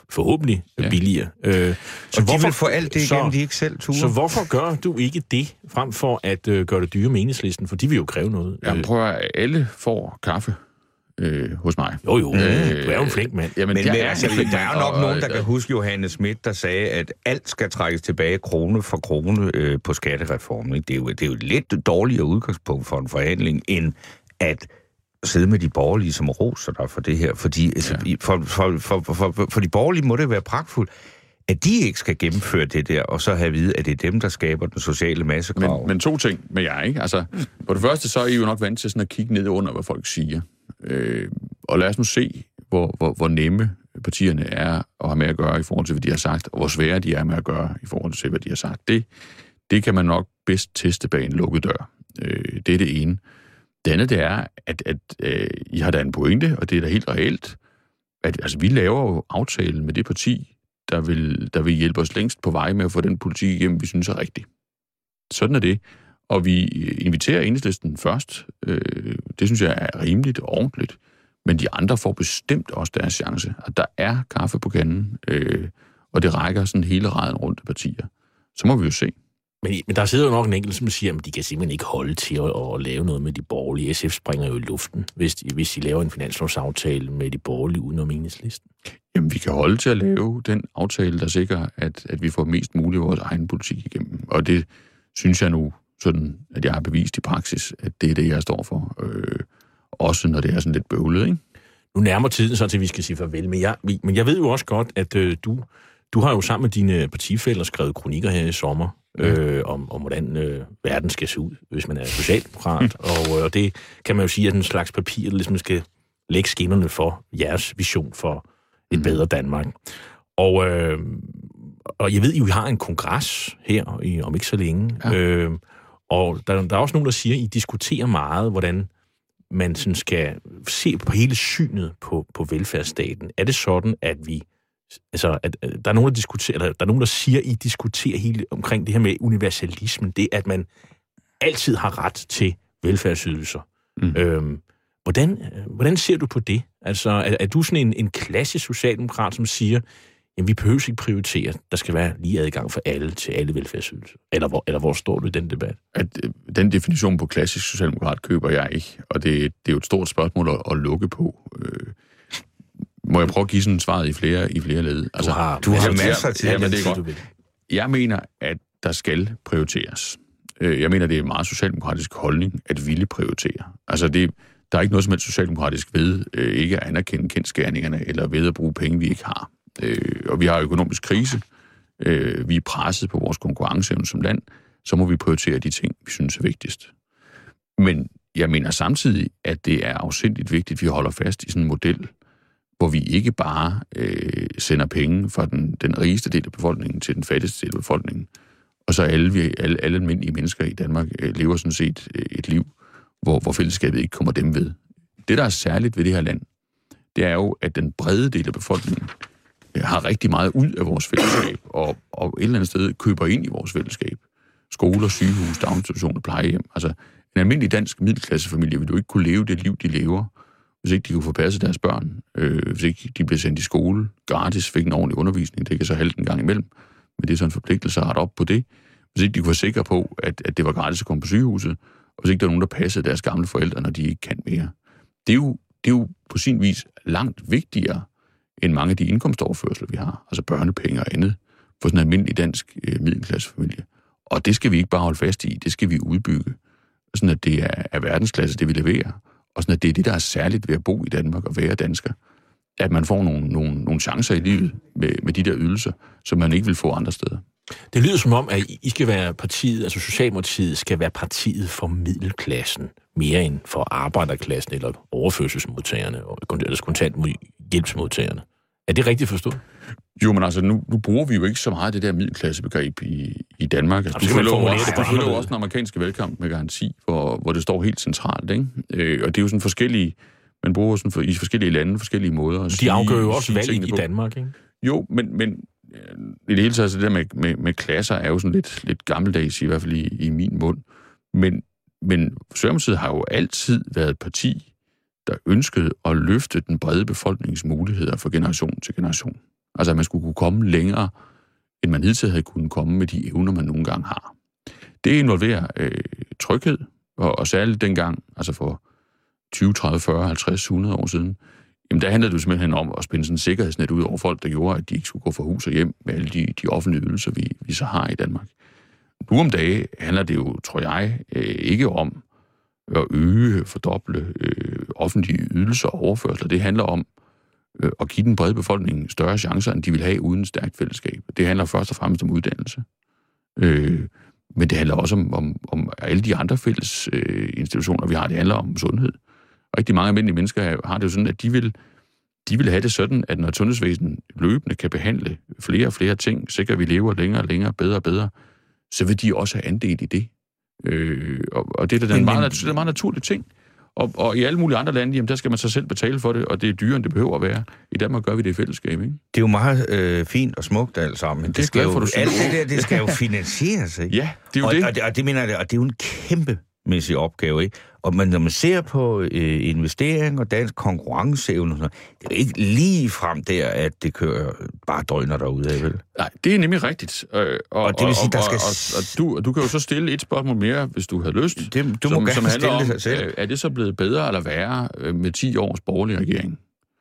forhåbentlig ja. billigere. Øh, så og de hvorfor, vil få alt det igennem, de ikke selv turde. Så hvorfor gør du ikke det, frem for at øh, gøre det dyre med Enhedslisten? For de vil jo kræve noget. Jamen prøv at alle får kaffe. Øh, hos mig. Jo, jo. Øh, du er jo en flink mand. Jamen, men, er, altså, der er jo nok og, nogen, der og, kan huske Johanne Schmidt, der sagde, at alt skal trækkes tilbage krone for krone øh, på skattereformen. Ikke? Det, er jo, det er jo et lidt dårligere udgangspunkt for en forhandling, end at sidde med de borgerlige, som roser dig for det her. Fordi ja. altså, for, for, for, for, for, for de borgerlige må det være pragtfuldt, at de ikke skal gennemføre det der, og så have at vide, at det er dem, der skaber den sociale massegrav. Men, men to ting med jer, ikke? Altså, for det første, så er I jo nok vant til sådan at kigge ned under, hvad folk siger. Øh, og lad os nu se, hvor, hvor, hvor nemme partierne er at have med at gøre i forhold til, hvad de har sagt, og hvor svære de er med at gøre i forhold til, hvad de har sagt. Det, det kan man nok bedst teste bag en lukket dør. Øh, det er det ene. Det andet, det er, at, at øh, I har da en pointe, og det er da helt reelt, at altså, vi laver jo aftalen med det parti, der vil, der vil hjælpe os længst på vej med at få den politik igennem, vi synes er rigtig. Sådan er det. Og vi inviterer Enhedslisten først. Øh, det synes jeg er rimeligt og ordentligt. Men de andre får bestemt også deres chance. Og der er kaffe på kanden, øh, og det rækker sådan hele raden rundt af partier. Så må vi jo se. Men, men der sidder jo nok en enkelt, som siger, at de kan simpelthen ikke holde til at, at lave noget med de borgerlige. S F springer jo i luften, hvis de, hvis de laver en finanslovsaftale med de borgerlige udenom Enhedslisten. Jamen, vi kan holde til at lave den aftale, der sikrer, at, at vi får mest muligt af vores egen politik igennem. Og det synes jeg nu, sådan, at jeg har bevist i praksis, at det er det, jeg står for. Øh, også når det er sådan lidt bøvlet, ikke? Nu nærmer tiden så til, at vi skal sige farvel. Men jeg, men jeg ved jo også godt, at øh, du, du har jo sammen med dine partifæller skrevet kronikker her i sommer, øh, om, om hvordan øh, verden skal se ud, hvis man er socialdemokrat. og, øh, og det kan man jo sige, at en slags papir, der ligesom skal lægge skinnerne for jeres vision for et mm. bedre Danmark. Og, øh, og jeg ved, at I har en kongres her i, om ikke så længe. Ja. Øh, og der, der er også nogen, der siger, at I diskuterer meget, hvordan man sådan skal se på hele synet på, på velfærdsstaten. Er det sådan, at vi... Altså, at, at der er nogen, der diskuterer, eller der er nogen, der siger, at I diskuterer hele omkring det her med universalismen. Det, at man altid har ret til velfærdsydelser. Mm. Øhm, hvordan, hvordan ser du på det? Altså, er, er du sådan en, en klassisk socialdemokrat, som siger, jamen, vi behøver ikke prioritere. Der skal være lige adgang for alle til alle velfærdsydelser. Eller hvor, eller hvor står du i den debat? At, den definition på klassisk socialdemokrat køber jeg ikke. Og det, det er jo et stort spørgsmål at, at lukke på. Øh, må jeg prøve at give sådan svaret i flere, i flere led? Altså, du har, du har masser til. Jamen, det er godt. Jeg mener, at der skal prioriteres. Jeg mener, det er en meget socialdemokratisk holdning at ville prioritere. Altså, det, der er ikke noget som helst socialdemokratisk ved øh, ikke at anerkende kendskærningerne eller ved at bruge penge, vi ikke har. Øh, og vi har økonomisk krise. Øh, vi er presset på vores konkurrenceevne som land. Så må vi prioritere de ting, vi synes er vigtigst. Men jeg mener samtidig, at det er afsindigt vigtigt, at vi holder fast i sådan en model, hvor vi ikke bare øh, sender penge fra den, den rigeste del af befolkningen til den fattigste del af befolkningen, og så alle, vi, alle, alle almindelige mennesker i Danmark øh, lever sådan set øh, et liv, hvor, hvor fællesskabet ikke kommer dem ved. Det, der er særligt ved det her land, det er jo, at den brede del af befolkningen øh, har rigtig meget ud af vores fællesskab, og, og et eller andet sted køber ind i vores fællesskab. Skoler, sygehus, daginstitutioner, plejehjem. Altså, en almindelig dansk middelklassefamilie vil jo ikke kunne leve det liv, de lever, hvis ikke de kunne få passet deres børn, øh, hvis ikke de blev sendt i skole gratis, fik en ordentlig undervisning, det kan så halte en gang imellem, men det er sådan en forpligtelse at rette op på det. Hvis ikke de kunne være sikre på, at, at det var gratis at komme på sygehuset, og hvis ikke der var nogen, der passede deres gamle forældre, når de ikke kan mere. Det er jo, det er jo på sin vis langt vigtigere end mange af de indkomstoverførsler, vi har, altså børnepenge og andet, for sådan en almindelig dansk øh, middelklassefamilie. Og det skal vi ikke bare holde fast i, det skal vi udbygge, sådan at det er, er verdensklasse, det vi leverer. Og sådan, at det er det, der er særligt ved at bo i Danmark og være dansker. At man får nogle, nogle, nogle chancer i livet med, med de der ydelser, som man ikke vil få andre steder. Det lyder som om, at I skal være partiet, altså Socialdemokratiet skal være partiet for middelklassen, mere end for arbejderklassen eller overførselsmodtagerne, eller kontanthjælpsmodtagerne. Er det rigtigt forstået? Jo, men altså, nu, nu bruger vi jo ikke så meget det der middelklassebegreb i, i Danmark. Altså, du følger jo også, du følger jo også den amerikanske valgkamp med garanti, hvor, hvor det står helt centralt, ikke? Øh, og det er jo sådan forskellige, man bruger sådan for, i forskellige lande, forskellige måder. De afgør jo også valg i Danmark, ikke? Jo, men, men i det hele taget, så det der med, med, med klasser er jo sådan lidt, lidt gammeldags, i hvert fald i, i min mund. Men, men Socialdemokratiet har jo altid været et parti, der ønskede at løfte den brede befolknings muligheder fra generation til generation. Altså, at man skulle kunne komme længere, end man hidtil havde kunnet komme med de evner, man nogle gange har. Det involverer øh, tryghed, og, og særligt dengang, altså for tyve, tredive, fyrre, halvtreds, hundrede år siden, jamen der handlede det simpelthen om at spænde sådan en sikkerhedsnet ud over folk, der gjorde, at de ikke skulle gå fra hus og hjem med alle de, de offentlige ydelser, vi, vi så har i Danmark. Nu om dage handler det jo, tror jeg, øh, ikke om at øge, fordoble øh, offentlige ydelser og overførsler. Det handler om øh, at give den brede befolkning større chancer, end de vil have uden stærkt fællesskab. Det handler først og fremmest om uddannelse. Øh, men det handler også om, om, om alle de andre fælles øh, institutioner, vi har. Det handler om sundhed. Rigtig mange almindelige mennesker har det jo sådan, at de vil, de vil have det sådan, at når sundhedsvæsenet løbende kan behandle flere og flere ting, sikrer vi lever længere og længere, bedre og bedre, så vil de også have andel i det. Øh, og, og det er da en meget, det er en meget naturlig ting. Og, og i alle mulige andre lande, jamen, der skal man så selv betale for det, og det er dyrere, end det behøver at være. I Danmark gør vi det i fællesskab, ikke? Det er jo meget øh, fint og smukt alt sammen. Men det, det skal jo, alt det der, det skal jo finansieres, ikke? Ja, det er jo og, det. Og, og, og det mener jeg, og det er jo en kæmpemæssig opgave, ikke? Og man, når man ser på øh, investering og dansk konkurrenceevne, det er jo ikke lige frem der, at det kører bare drøner derude, vel? Nej, det er nemlig rigtigt. Øh, og, og det vil sige, og, der skal... Og, og, og du, du kan jo så stille et spørgsmål mere, hvis du har lyst. Det, du som, må gerne som stille om, det selv. Øh, er det så blevet bedre eller værre med ti års borgerlig regering?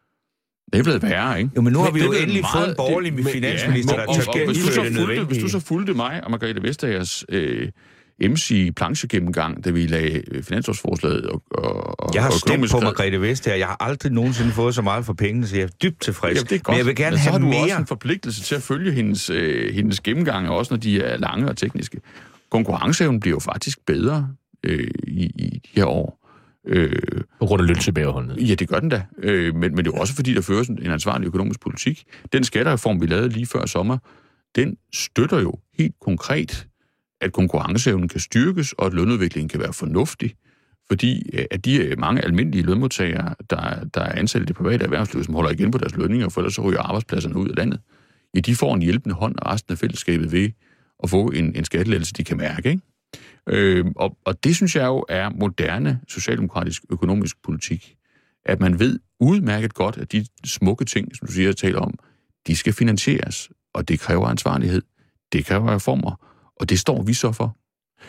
Det er blevet værre, ikke? Jo, men nu har vi det, jo det endelig meget, fået en borgerlig det, finansminister, ja, der og, tager og, og, hvis, du så fulgte, hvis du så fulgte fulgte mig og Margrethe Vestagers øh, M C-planchegennemgang, da vi lagde finanslovsforslaget og, og Jeg har og stemt på Margrethe Vestager. Jeg har aldrig nogensinde fået så meget for pengene, så jeg er dybt tilfreds. Jamen, det er godt. Men jeg vil gerne men have så har du mere. også en forpligtelse til at følge hendes, øh, hendes gennemgange, også når de er lange og tekniske. Konkurrenceevnen bliver jo faktisk bedre øh, i, i de her år. Øh, på grund af løntilbageholdenhed. Ja, det gør den da. Øh, men, men det er jo også fordi, der føres en ansvarlig økonomisk politik. Den skattereform, vi lavede lige før sommer, den støtter jo helt konkret, at konkurrenceevnen kan styrkes, og at lønudviklingen kan være fornuftig. Fordi at de mange almindelige lønmodtagere, der, der er ansat i det private erhvervsliv, som holder igen på deres lønninger, for ellers så ryger arbejdspladserne ud af landet, ja, de får en hjælpende hånd af resten af fællesskabet ved at få en, en skattelettelse, de kan mærke, ikke? Øh, og, og det synes jeg jo er moderne socialdemokratisk økonomisk politik. At man ved udmærket godt, at de smukke ting, som du siger, taler om, de skal finansieres, og det kræver ansvarlighed, det kræver reformer, og det står vi så for.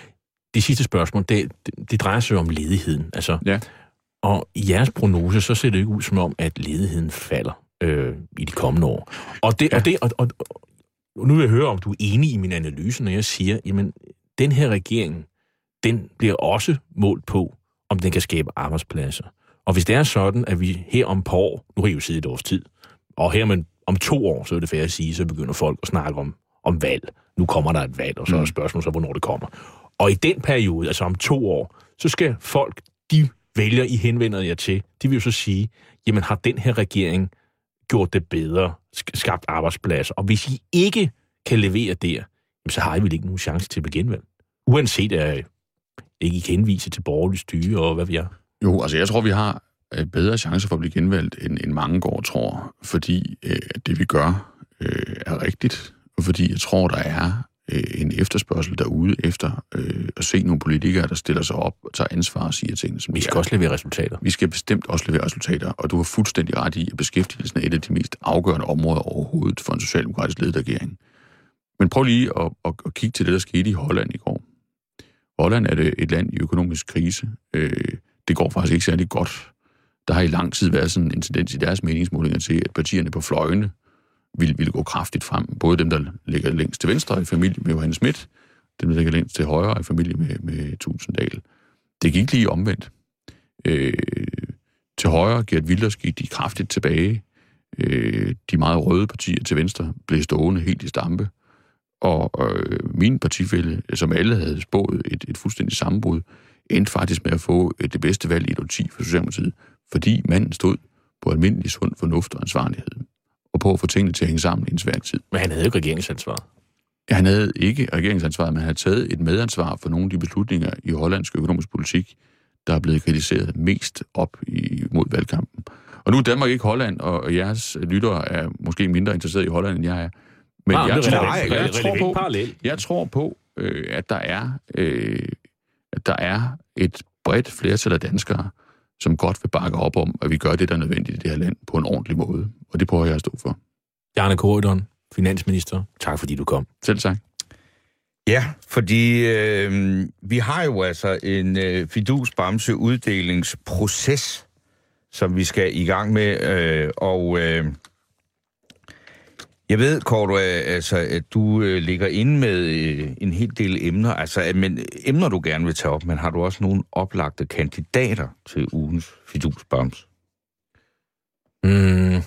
Det sidste spørgsmål, det, det, det drejer sig om ledigheden. Altså, ja. Og i jeres prognose, så ser det ikke ud som om, at ledigheden falder øh, i de kommende år. Og, det, ja. og, det, og, og, og nu vil jeg høre, om du er enig i min analyse, når jeg siger, jamen, den her regering, den bliver også målt på, om den kan skabe arbejdspladser. Og hvis det er sådan, at vi her om på år, nu har I jo siddet et års tid, og her men om to år, så er det fair at sige, så begynder folk at snakke om, om valg. Nu kommer der et valg, og så er spørgsmålet så, hvornår det kommer. Og i den periode, altså om to år, så skal folk, de vælger, I henvender jer til, de vil jo så sige, jamen har den her regering gjort det bedre, skabt arbejdspladser, og hvis I ikke kan levere der, så har I vel ikke nogen chance til at blive genvalgt. Uanset at ikke I kan henvise til borgerlig styre og hvad vi er. Jo, altså jeg tror, vi har bedre chancer for at blive genvalgt, end, end mange går tror, fordi øh, det vi gør øh, er rigtigt, og fordi jeg tror, der er øh, en efterspørgsel derude efter øh, at se nogle politikere, der stiller sig op og tager ansvar og siger tingene, som vi skal også levere resultater. Vi skal bestemt også levere resultater, og du har fuldstændig ret i, at beskæftigelsen er et af de mest afgørende områder overhovedet for en socialdemokratisk ledet regering. Men prøv lige at, at, at kigge til det, der skete i Holland i går. Holland er det et land i økonomisk krise. Øh, det går faktisk ikke særlig godt. Der har i lang tid været sådan en tendens i deres meningsmålinger til, at partierne på fløjene ville, ville gå kraftigt frem. Både dem, der ligger længst til venstre i familie med Johannes Schmidt, dem, der ligger længst til højre i familie med, med Tulsendal. Det gik lige omvendt. Øh, til højre, Geert Wilders, gik de kraftigt tilbage. Øh, de meget røde partier til venstre blev stående helt i stampe. Og øh, min partifælle, som alle havde spået et, et fuldstændigt sammenbrud, endte faktisk med at få det bedste valg i et årti for Socialdemokratiet, fordi manden stod på almindelig sund fornuft og ansvarlighed, og på at få tingene til at hænge sammen i en svær tid. Men han havde ikke regeringsansvar. Ja, han havde ikke regeringsansvar, men han havde taget et medansvar for nogle af de beslutninger i hollandsk økonomisk politik, der er blevet kritiseret mest op imod valgkampen. Og nu er Danmark ikke Holland, og jeres lyttere er måske mindre interesseret i Holland, end jeg er. Men ah, jeg, tror, jeg, jeg, tror på, jeg tror på, øh, at der er øh, at der er et bredt flertal af danskere, som godt vil bakke op om, at vi gør det, der er nødvendigt i det her land på en ordentlig måde. Og det prøver jeg at stå for. Bjarne Corydon, finansminister, tak fordi du kom. Selv tak. Ja, fordi øh, vi har jo altså en øh, fidusbamse-uddelingsproces, som vi skal i gang med, øh, og øh, jeg ved, Kåre, altså, at du øh, ligger inde med øh, en hel del emner, altså men, emner, du gerne vil tage op, men har du også nogle oplagte kandidater til ugens fidusbamse? Mm.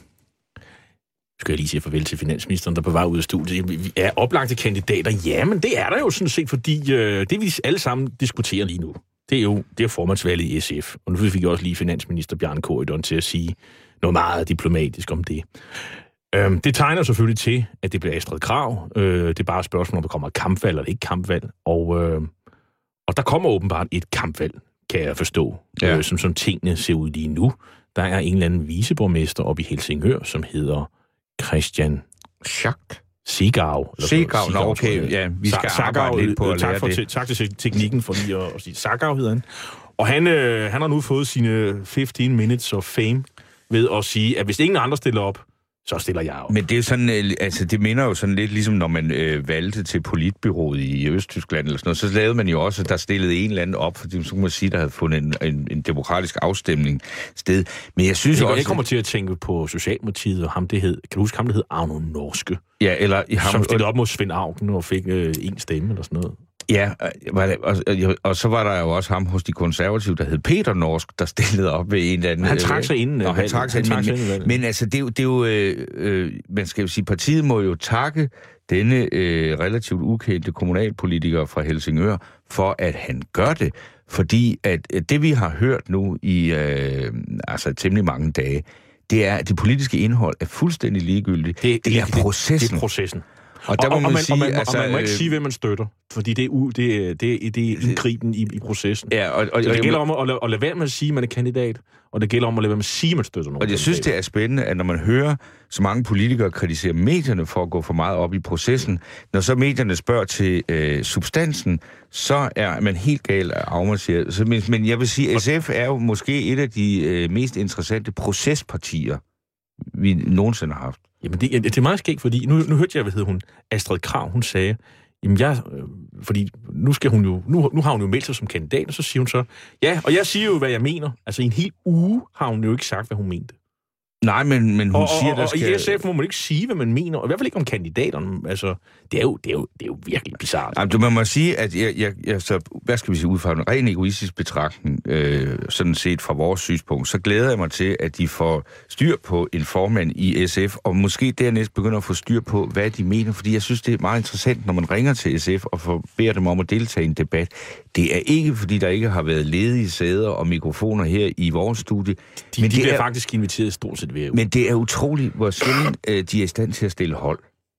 Skal jeg lige sige farvel til finansministeren, der på vej ud af studiet. Vi er oplagte kandidater. Ja, men det er der jo sådan set, fordi øh, det vi alle sammen diskuterer lige nu, det er jo det er formandsvalget i S F. Og nu fik jeg også lige finansminister Bjarne Corydon til at sige noget meget diplomatisk om det. Øhm, det tegner selvfølgelig til, at det bliver Astrid Krag. Øh, det er bare et spørgsmål, om der kommer et kampvalg eller ikke kampvalg. Og, øh, og der kommer åbenbart et kampvalg, kan jeg forstå, ja. øh, som, som tingene ser ud lige nu. Der er en eller anden viceborgmester oppe i Helsingør, som hedder Christian Schacht. Segav. Segav, nå okay, ja, vi skal Sa- arbejde Sagav, lidt på at tak lære for det. Te- tak til teknikken for lige at, at sige Segav hedder han. Og han, øh, han har nu fået sine femten minutes of fame ved at sige, at hvis ingen andre stiller op, så stiller jeg op. Men det er sådan, altså det minder jo sådan lidt ligesom, når man øh, valgte til politbyrået i Østtyskland eller sådan noget, så lavede man jo også, at der stillede en eller anden op, fordi så kunne man sige, der havde fundet en, en, en demokratisk afstemning sted. Men jeg synes jeg, også... Jeg kommer til at tænke på Socialdemokratiet, og ham det hed, kan du huske ham, det hed Arno Norske? Ja, eller... Ham, som stillede op mod Svend Auken og fik øh, en stemme eller sådan noget. Ja, og, og, og så var der jo også ham hos de konservative, der hed Peter Norsk, der stillede op ved en eller anden... Han trak sig inden. Og han trak sig inden. Men, men, men altså, det er jo... Det er jo øh, øh, man skal jo sige, partiet må jo takke denne øh, relativt ukendte kommunalpolitiker fra Helsingør for, at han gør det. Fordi at, at det, vi har hørt nu i øh, altså temmelig mange dage, det er, at det politiske indhold er fuldstændig ligegyldigt. Det, det, det er processen. Det er processen. Og der må og, man, og man sige, og man, altså, og man må ikke øh, sige, hvem man støtter, fordi det er, u, det, er, det, er, det er indgriben i, i processen. Ja, og, og, så det og, gælder om at, at, at lade være med at sige, at man er kandidat, og det gælder om at lade være med at sige, at man støtter nogen. Og jeg synes, det er spændende, at når man hører så mange politikere kritisere medierne for at gå for meget op i processen, når så medierne spørger til øh, substansen, så er man helt galt afmarcheret. Så, men, men jeg vil sige, at S F er jo måske et af de øh, mest interessante procespartier, vi nogensinde har haft. Jamen, det, det er meget skægt, fordi nu, nu hørte jeg, hvad hed hun, Astrid Krag, hun sagde, jamen jeg, øh, fordi nu skal hun jo, nu, nu har hun jo meldt sig som kandidat, og så siger hun så, ja, og jeg siger jo, hvad jeg mener. Altså i en hel uge har hun jo ikke sagt, hvad hun mente. Nej, men, men hun og, siger, og, der og skal... Og i S F må man ikke sige, hvad man mener, og i hvert fald ikke om kandidaterne. Altså, det er jo, det er jo, det er jo virkelig bizarrt. Jamen, man må sige, at jeg, jeg, jeg, så, hvad skal vi sige, ud fra en ren egoistisk betragtning, øh, sådan set fra vores synspunkt, så glæder jeg mig til, at de får styr på en formand i S F, og måske dernæst begynder at få styr på, hvad de mener, fordi jeg synes, det er meget interessant, når man ringer til S F og får, beder dem om at deltage i en debat. Det er ikke, fordi der ikke har været ledige sæder og mikrofoner her i vores studie. De, men de det bliver er, faktisk inviteret stort set ved. Men det er utroligt, hvor sjældent øh, de er i stand til at stille hold.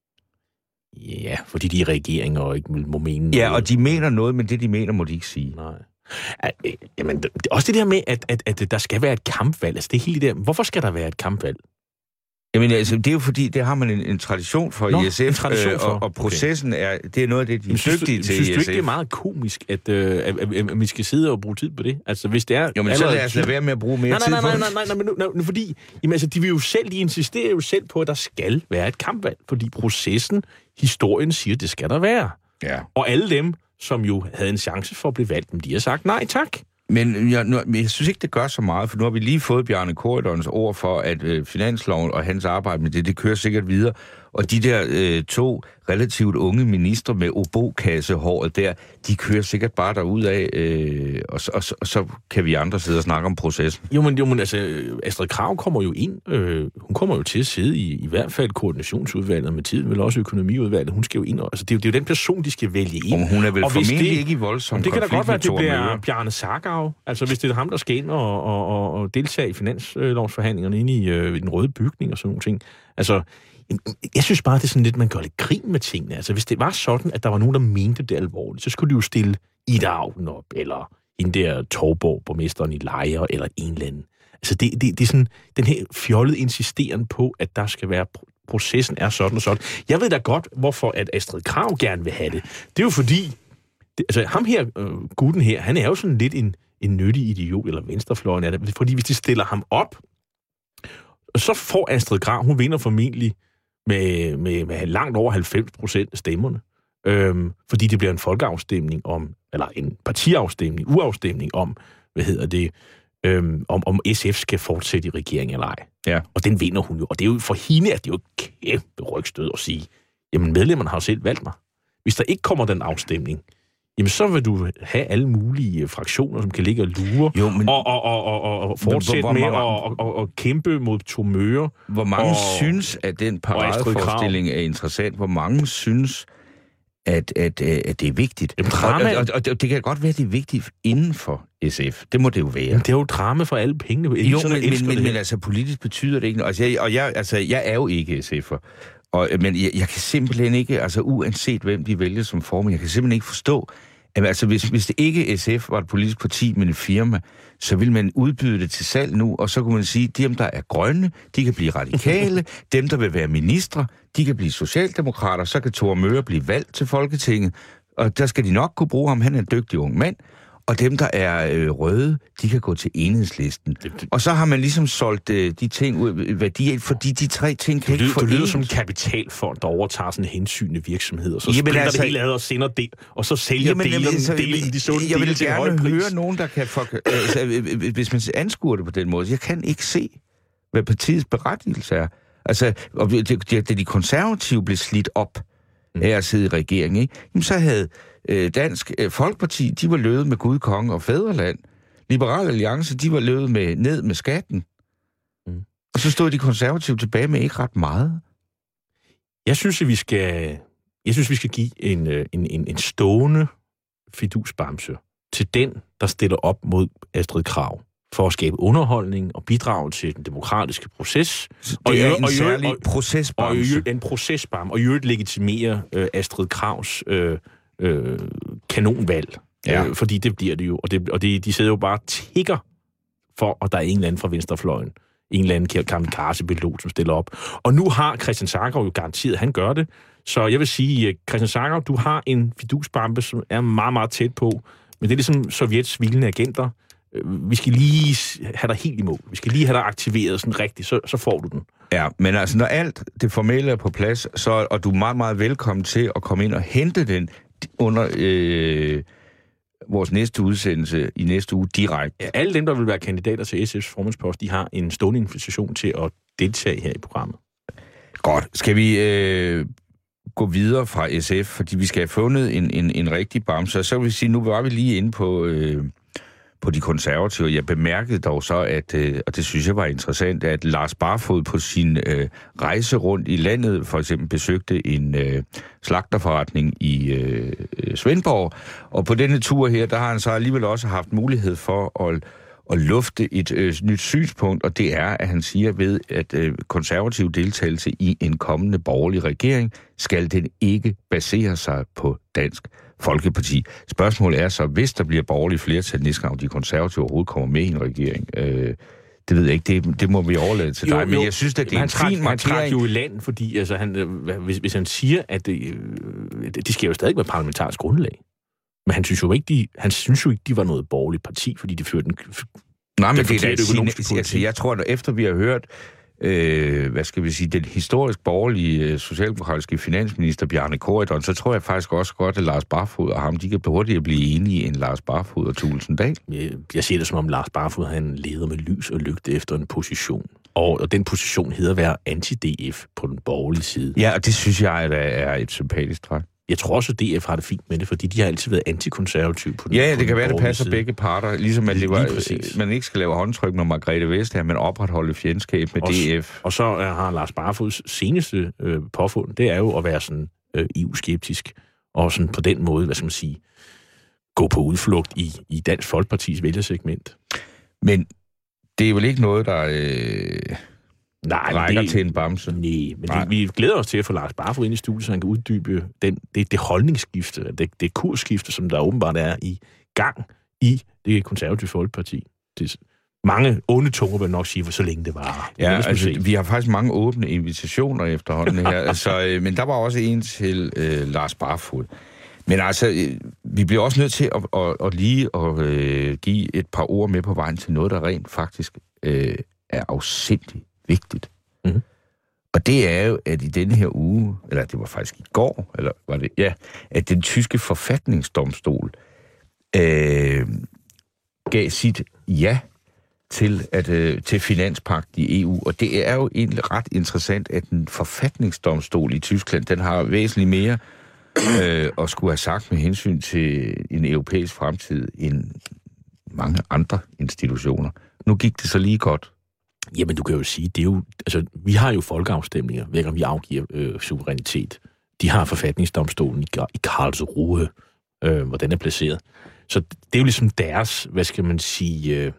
Ja, fordi de er regeringer og ikke må mene noget. Ja, og de mener noget, men det, de mener, må de ikke sige. Nej. Jamen, det, også det der med, at, at, at der skal være et kampvalg. Altså, det er hele det der. Hvorfor skal der være et kampvalg? Jamen, altså, det er jo fordi, det har man en, en tradition for Nå, i S F, øh, og, og processen okay. er, det er noget af det, de er synes, dygtige til synes i S F. Synes du ikke, det er meget komisk, at, øh, at, at, at vi skal sidde og bruge tid på det? Altså, hvis det er... Jo, men så lad os lade være med at bruge mere nej, tid nej, nej, på nej, nej, nej, nej, nej, nej, fordi, jamen, altså, de vil jo selv, de insisterer jo selv på, at der skal være et kampvalg, fordi processen, historien siger, det skal der være. Ja. Og alle dem, som jo havde en chance for at blive valgt, de har sagt nej tak. Men jeg, nu, jeg synes ikke, det gør så meget, for nu har vi lige fået Bjarne Corydons ord for, at øh, finansloven og hans arbejde med det, det kører sikkert videre. Og de der øh, to relativt unge ministre med obokassehåret der, de kører sikkert bare derudad, øh, og, og, og så kan vi andre sidde og snakke om processen. Jo, men, jo, men altså, Astrid Krag kommer jo ind. Øh, hun kommer jo til at sidde i i hvert fald koordinationsudvalget, med tiden vel også økonomiudvalget. Hun skal jo ind, og, altså, det, er jo, det er jo den person, de skal vælge ind. Og hun er vel og formentlig det, ikke i voldsom det konflikt. Det kan da godt være, at det bliver Møller. Bjarne Sargav. Altså, hvis det er ham, der skal ind og, og, og, og deltage i finanslovsforhandlingerne inde i, øh, i den røde bygning og sådan nogle ting. Altså, jeg synes bare, det er sådan lidt, man gør lidt grin med tingene. Altså, hvis det var sådan, at der var nogen, der mente det alvorligt, så skulle de jo stille Ida Auken op, eller en der Torborg, borgmesteren i Lejre, eller en eller anden. Altså, det, det, det er sådan, den her fjollede insisteren på, at der skal være, processen er sådan og sådan. Jeg ved da godt, hvorfor at Astrid Krag gerne vil have det. Det er jo fordi, det, altså ham her, øh, gutten her, han er jo sådan lidt en, en nyttig idiot, eller venstrefløjen er det, fordi hvis de stiller ham op, så får Astrid Krag, hun vinder formentlig med, med, med langt over halvfems procent af stemmerne. Øhm, fordi det bliver en folkeafstemning om, eller en partiafstemning, uafstemning om, hvad hedder det, øhm, om, om S F skal fortsætte i regeringen eller ej. Ja. Og den vinder hun jo. Og det er jo for hende, at det er jo et kæmpe rygstød at sige, jamen medlemmerne har jo selv valgt mig. Hvis der ikke kommer den afstemning, jamen så vil du have alle mulige fraktioner, som kan ligge og lure, jo, men, og, og, og, og, og fortsætte hvor, hvor, med at og, og kæmpe mod tumører. Hvor mange og, synes, at den paradeforestilling er interessant? Hvor mange synes, at, at, at det er vigtigt? Jamen, drama, og, og, og, og det kan godt være, at det er vigtigt inden for S F. Det må det jo være. Jamen, det er jo drama for alle pengene. Jo, men, men, men, men altså politisk betyder det ikke noget. Altså, jeg, og jeg, altså, jeg er jo ikke S F'er. Og, men jeg, jeg kan simpelthen ikke, altså uanset hvem de vælger som formand, jeg kan simpelthen ikke forstå, at altså, hvis, hvis det ikke S F var et politisk parti, men et firma, så vil man udbyde det til salg nu, og så kunne man sige, at dem, der er grønne, de kan blive radikale, dem, der vil være ministre, de kan blive socialdemokrater, så kan Thor Møre blive valgt til Folketinget, og der skal de nok kunne bruge ham, han er en dygtig ung mand, og dem, der er øh, røde, de kan gå til Enhedslisten. Og så har man ligesom solgt øh, de ting ud, værdier, fordi de tre ting kan du, ikke forenes. Du lyder som en kapitalfond, der overtager sådan hensynende virksomheder, så splitter altså, det hele ad og sender det, og så sælger jamen, delen, altså, delen de sunde jeg vil dele gerne høre nogen, der kan... For, altså, hvis man anskuer det på den måde, jeg kan ikke se, hvad partiets berettigelse er. Altså, og da de konservative blev slidt op af at sidde i regeringen, ikke? Jamen, så havde Dansk Folkeparti, de var løbet med Gud, Konge og Fædreland. Liberal Alliance, de var løbet med ned med skatten. Mm. Og så stod de konservative tilbage med ikke ret meget. Jeg synes, at vi skal, jeg synes, vi skal give en, en, en, en stående fidusbamse til den, der stiller op mod Astrid Krag for at skabe underholdning og bidrage til den demokratiske proces. Det og er og, en og, særlig og, procesbamse. Og en procesbamse, og i øvrigt legitimere øh, Astrid Krags øh, øh, kanonvalg. Ja. Øh, fordi det bliver det jo. Og, det, og det, de sidder jo bare og tigger for, at der er en eller anden fra venstrefløjen. En eller anden kamikaze-pilot, som stiller op. Og nu har Christian Sarkov jo garanteret, at han gør det. Så jeg vil sige, Christian Sarkov, du har en fidusbamse, som er meget, meget tæt på. Men det er ligesom Sovjets hvilende agenter. Vi skal lige have dig helt i mål. Vi skal lige have dig aktiveret sådan rigtigt, så, så får du den. Ja, men altså, når alt det formelle er på plads, så og du er meget, meget velkommen til at komme ind og hente den under øh, vores næste udsendelse i næste uge direkte. Ja, alle dem, der vil være kandidater til S F's formandspost, de har en stående invitation til at deltage her i programmet. Godt. Skal vi øh, gå videre fra S F, fordi vi skal have fundet en, en, en rigtig bamse. Så vil vi sige, nu var vi lige inde på... Øh, på de konservative. Jeg bemærkede dog så, at, øh, og det synes jeg var interessant, at Lars Barfoed på sin øh, rejse rundt i landet for eksempel besøgte en øh, slagterforretning i øh, Svendborg, og på denne tur her, der har han så alligevel også haft mulighed for at, at lufte et øh, nyt synspunkt, og det er, at han siger ved, at øh, konservativ deltagelse i en kommende borgerlig regering, skal den ikke basere sig på Dansk Folkeparti. Spørgsmålet er så, hvis der bliver borgerlige flertal næste gang, de konservative overhovedet kommer med i en regering. Øh, det ved jeg ikke, det, det må vi overlade til dig, jo, jo. Men jeg synes, at det er en fin markering. Han træk jo i land, fordi altså, han, hvis, hvis han siger, at det, det skal jo stadig være parlamentarisk grundlag. Men han synes jo ikke, de, han synes jo ikke, de var noget borgerligt parti, fordi de førte en... Nej, men det er da sin, altså, jeg tror, at efter vi har hørt Øh, hvad skal vi sige, den historisk borgerlige øh, socialdemokratiske finansminister Bjarne Corydon, så tror jeg faktisk også godt, at Lars Barfoed og ham, de kan hurtigt blive enige end Lars Barfoed og Thulesen Dahl. Jeg, jeg ser det som om Lars Barfoed, han leder med lys og lygte efter en position. Og, og den position hedder at være anti-D F på den borgerlige side. Ja, og det synes jeg, at er et sympatisk træk. Jeg tror også, at D F har det fint med det, fordi de har altid været antikonservative på den Ja, ja det på kan være, det passer side. Begge parter. Ligesom at det var, man ikke skal lave håndtryk med Margrethe Vestager, men opretholde fjendskab med også, D F. Og så uh, har Lars Barfoeds seneste øh, påfund, det er jo at være sådan øh, E U-skeptisk, og sådan på den måde, hvad skal man sige, gå på udflugt i, i Dansk Folkepartis vælgersegment. Men det er vel ikke noget, der... Øh... Nej, rækker det, til en bamse. Nej, men nej. Vi, vi glæder os til at få Lars Barfoed ind i studiet, så han kan uddybe den, det, det holdningsskifte, det, det kursskifte, som der åbenbart er i gang i det konservative Folkeparti. Det, mange onde tunger vil nok sige, for så længe det var. Ja, altså, vi har faktisk mange åbne invitationer efterhånden her, altså, øh, men der var også en til øh, Lars Barfoed. Men altså, øh, vi bliver også nødt til at, at, at lige at øh, give et par ord med på vejen til noget, der rent faktisk øh, er afsindigt vigtigt. Mm-hmm. Og det er jo, at i denne her uge, eller det var faktisk i går, eller var det, ja, at den tyske forfatningsdomstol øh, gav sit ja til, at, øh, til finanspagten i E U. Og det er jo egentlig ret interessant, at en forfatningsdomstol i Tyskland, den har væsentligt mere øh, at skulle have sagt med hensyn til en europæisk fremtid end mange andre institutioner. Nu gik det så lige godt. Jamen, du kan jo sige, det er jo, altså, vi har jo folkeafstemninger, hver gang vi afgiver øh, suverænitet. De har forfatningsdomstolen i, i Karlsruhe, øh, hvor den er placeret. Så det er jo ligesom deres, hvad skal man sige, øh,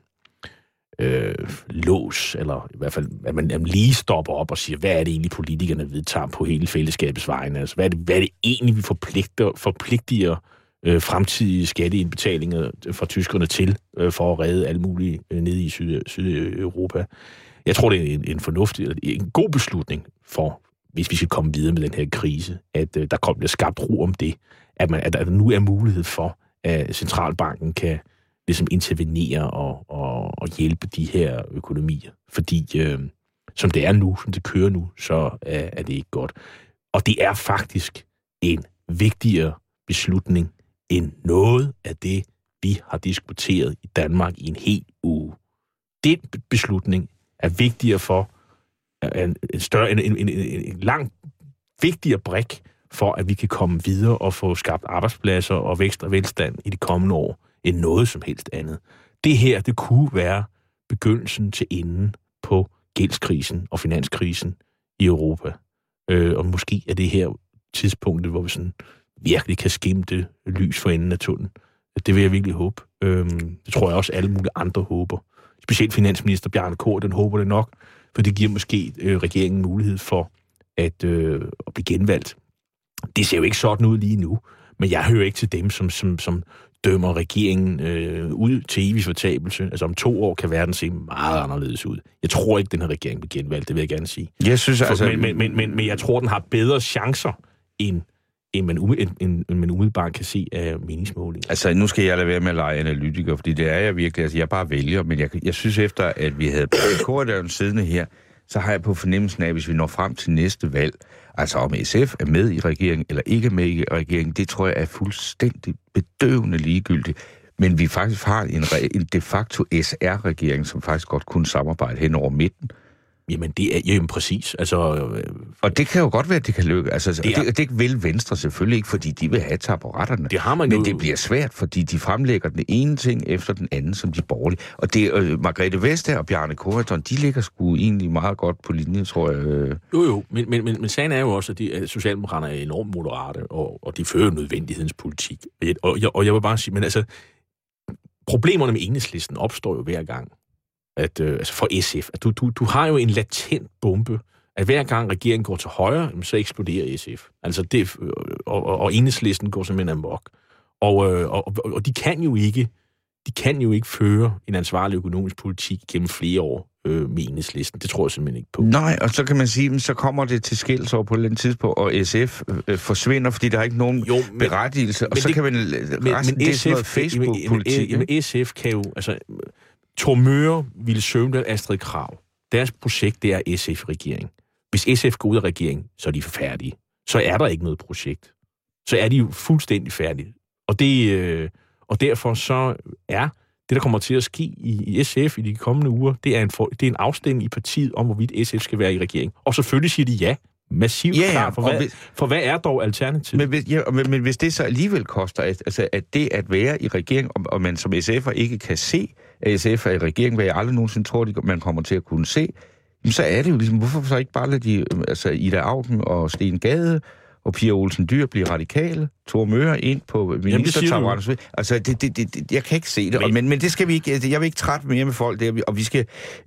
øh, lås, eller i hvert fald, at man, at man lige stopper op og siger, hvad er det egentlig, politikerne vedtager på hele fællesskabets vegne? Altså, hvad er det, hvad er det egentlig, vi forpligter, forpligtiger øh, fremtidige skatteindbetalinger fra tyskerne til, øh, for at redde alle mulige øh, nede i Syd, Sydeuropa? Jeg tror, det er en, en fornuftig, en god beslutning for, hvis vi skal komme videre med den her krise, at øh, der kommer bliver skabt ro om det, at, man, at der nu er mulighed for, at centralbanken kan ligesom intervenere og, og, og hjælpe de her økonomier. Fordi øh, som det er nu, som det kører nu, så er, er det ikke godt. Og det er faktisk en vigtigere beslutning end noget af det, vi har diskuteret i Danmark i en hel uge. Den beslutning er vigtigere for en, en større, en, en, en, en langt vigtigere brik for, at vi kan komme videre og få skabt arbejdspladser og vækst og velstand i de kommende år, end noget som helst andet. Det her, det kunne være begyndelsen til enden på gældskrisen og finanskrisen i Europa. Øh, og måske er det her tidspunktet, hvor vi sådan virkelig kan skimte lys for enden af tunnelen. Det vil jeg virkelig håbe. Øh, det tror jeg også, alle mulige andre håber. Specielt finansminister Bjarne Corydon, den håber det nok, for det giver måske øh, regeringen mulighed for at, øh, at blive genvalgt. Det ser jo ikke sådan ud lige nu, men jeg hører ikke til dem, som, som, som dømmer regeringen øh, ud til evig fortabelse. Altså om to år kan verden se meget anderledes ud. Jeg tror ikke, den her regering bliver genvalgt, det vil jeg gerne sige. Jeg synes, altså... For, men, men, men, men, men jeg tror, den har bedre chancer, end, end, man, end, end, end man umiddelbart kan se af meningsmåling. Altså, nu skal jeg lade være med at lege analytiker, fordi det er jeg virkelig. Altså, jeg bare vælger, men jeg, jeg synes efter, at vi havde Bjarne Corydon siddende her, så har jeg på fornemmelsen af, at hvis vi når frem til næste valg, altså om S F er med i regeringen eller ikke med i regeringen, det tror jeg er fuldstændig bedøvende ligegyldigt. Men vi faktisk har en, en de facto S R-regering, som faktisk godt kunne samarbejde hen over midten. Jamen, det er jo præcis. Altså, øh, og det kan jo godt være, at det kan lykke. Altså, det, er, det, det vil Venstre selvfølgelig ikke, fordi de vil have taburetterne. Det har man Men jo... det bliver svært, fordi de fremlægger den ene ting efter den anden, som de borgerlige. Og det øh, Margrethe Vestager og Bjarne Corydon, de ligger sgu egentlig meget godt på linje, tror jeg. Jo, jo, men, men, men, men sagen er jo også, at, de, at Socialdemokraterne er enormt moderate, og, og de fører nødvendighedens politik. Og jeg, og jeg vil bare sige, men altså, problemerne med Enhedslisten opstår jo hver gang. At, øh, altså for S F, at du, du, du har jo en latent bombe, at hver gang regeringen går til højre, så eksploderer S F. Altså det, og, og, og Enhedslisten går simpelthen amok. Og, øh, og, og de kan jo ikke, de kan jo ikke føre en ansvarlig økonomisk politik gennem flere år øh, med Enhedslisten. Det tror jeg simpelthen ikke på. Nej, og så kan man sige, så kommer det til skældsår på et eller andet tidspunkt, og S F øh, forsvinder, fordi der er ikke nogen jo, men, berettigelse, og så det, kan man resten, men, men det er sådan noget Facebook-politik. Men, men S F kan jo, altså... Thor Möger, Villy Søvndal, Astrid Krag. Deres projekt, det er S F-regering. Hvis S F går ud af regeringen, så er de færdige. Så er der ikke noget projekt. Så er de jo fuldstændig færdige. Og, det, øh, og derfor så er det, der kommer til at ske i, i S F i de kommende uger, det er, en for, det er en afstemning i partiet om, hvorvidt S F skal være i regering. Og selvfølgelig siger de ja. Massivt ja, klar. For hvad, hvis, for hvad er dog alternativet? Men hvis, ja, men, men hvis det så alligevel koster, altså at det at være i regering, og, og man som S F'er ikke kan se, at S F er i regering, hvad jeg aldrig nogensinde tror, at man kommer til at kunne se, så er det jo ligesom, hvorfor så ikke bare lade de, altså Ida Auken og Sten Gade og Pia Olsen Dyhr blive radikale, Thor Möger ind på ministertaburetten. Altså, det, det, det, jeg kan ikke se det, men, men, men det skal vi ikke, jeg vil ikke trætte mere med folk der, og vi skal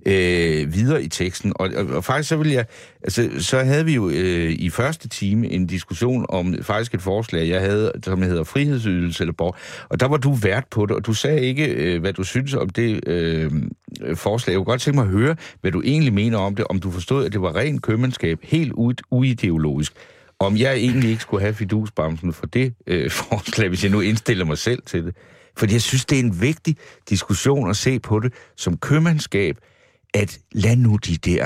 øh, videre i teksten, og, og, og faktisk så vil jeg, altså, så havde vi jo øh, i første time en diskussion om faktisk et forslag, jeg havde, som hedder frihedsydelse eller borg, og der var du vært på det, og du sagde ikke, øh, hvad du synes om det øh, forslag. Jeg kunne godt tænke mig at høre, hvad du egentlig mener om det, om du forstod, at det var ren købmandskab, helt uideologisk. Om jeg egentlig ikke skulle have fidusbamsen for det øh, forslag, hvis jeg nu indstiller mig selv til det. Fordi jeg synes, det er en vigtig diskussion at se på det som købmandskab, at lad nu de der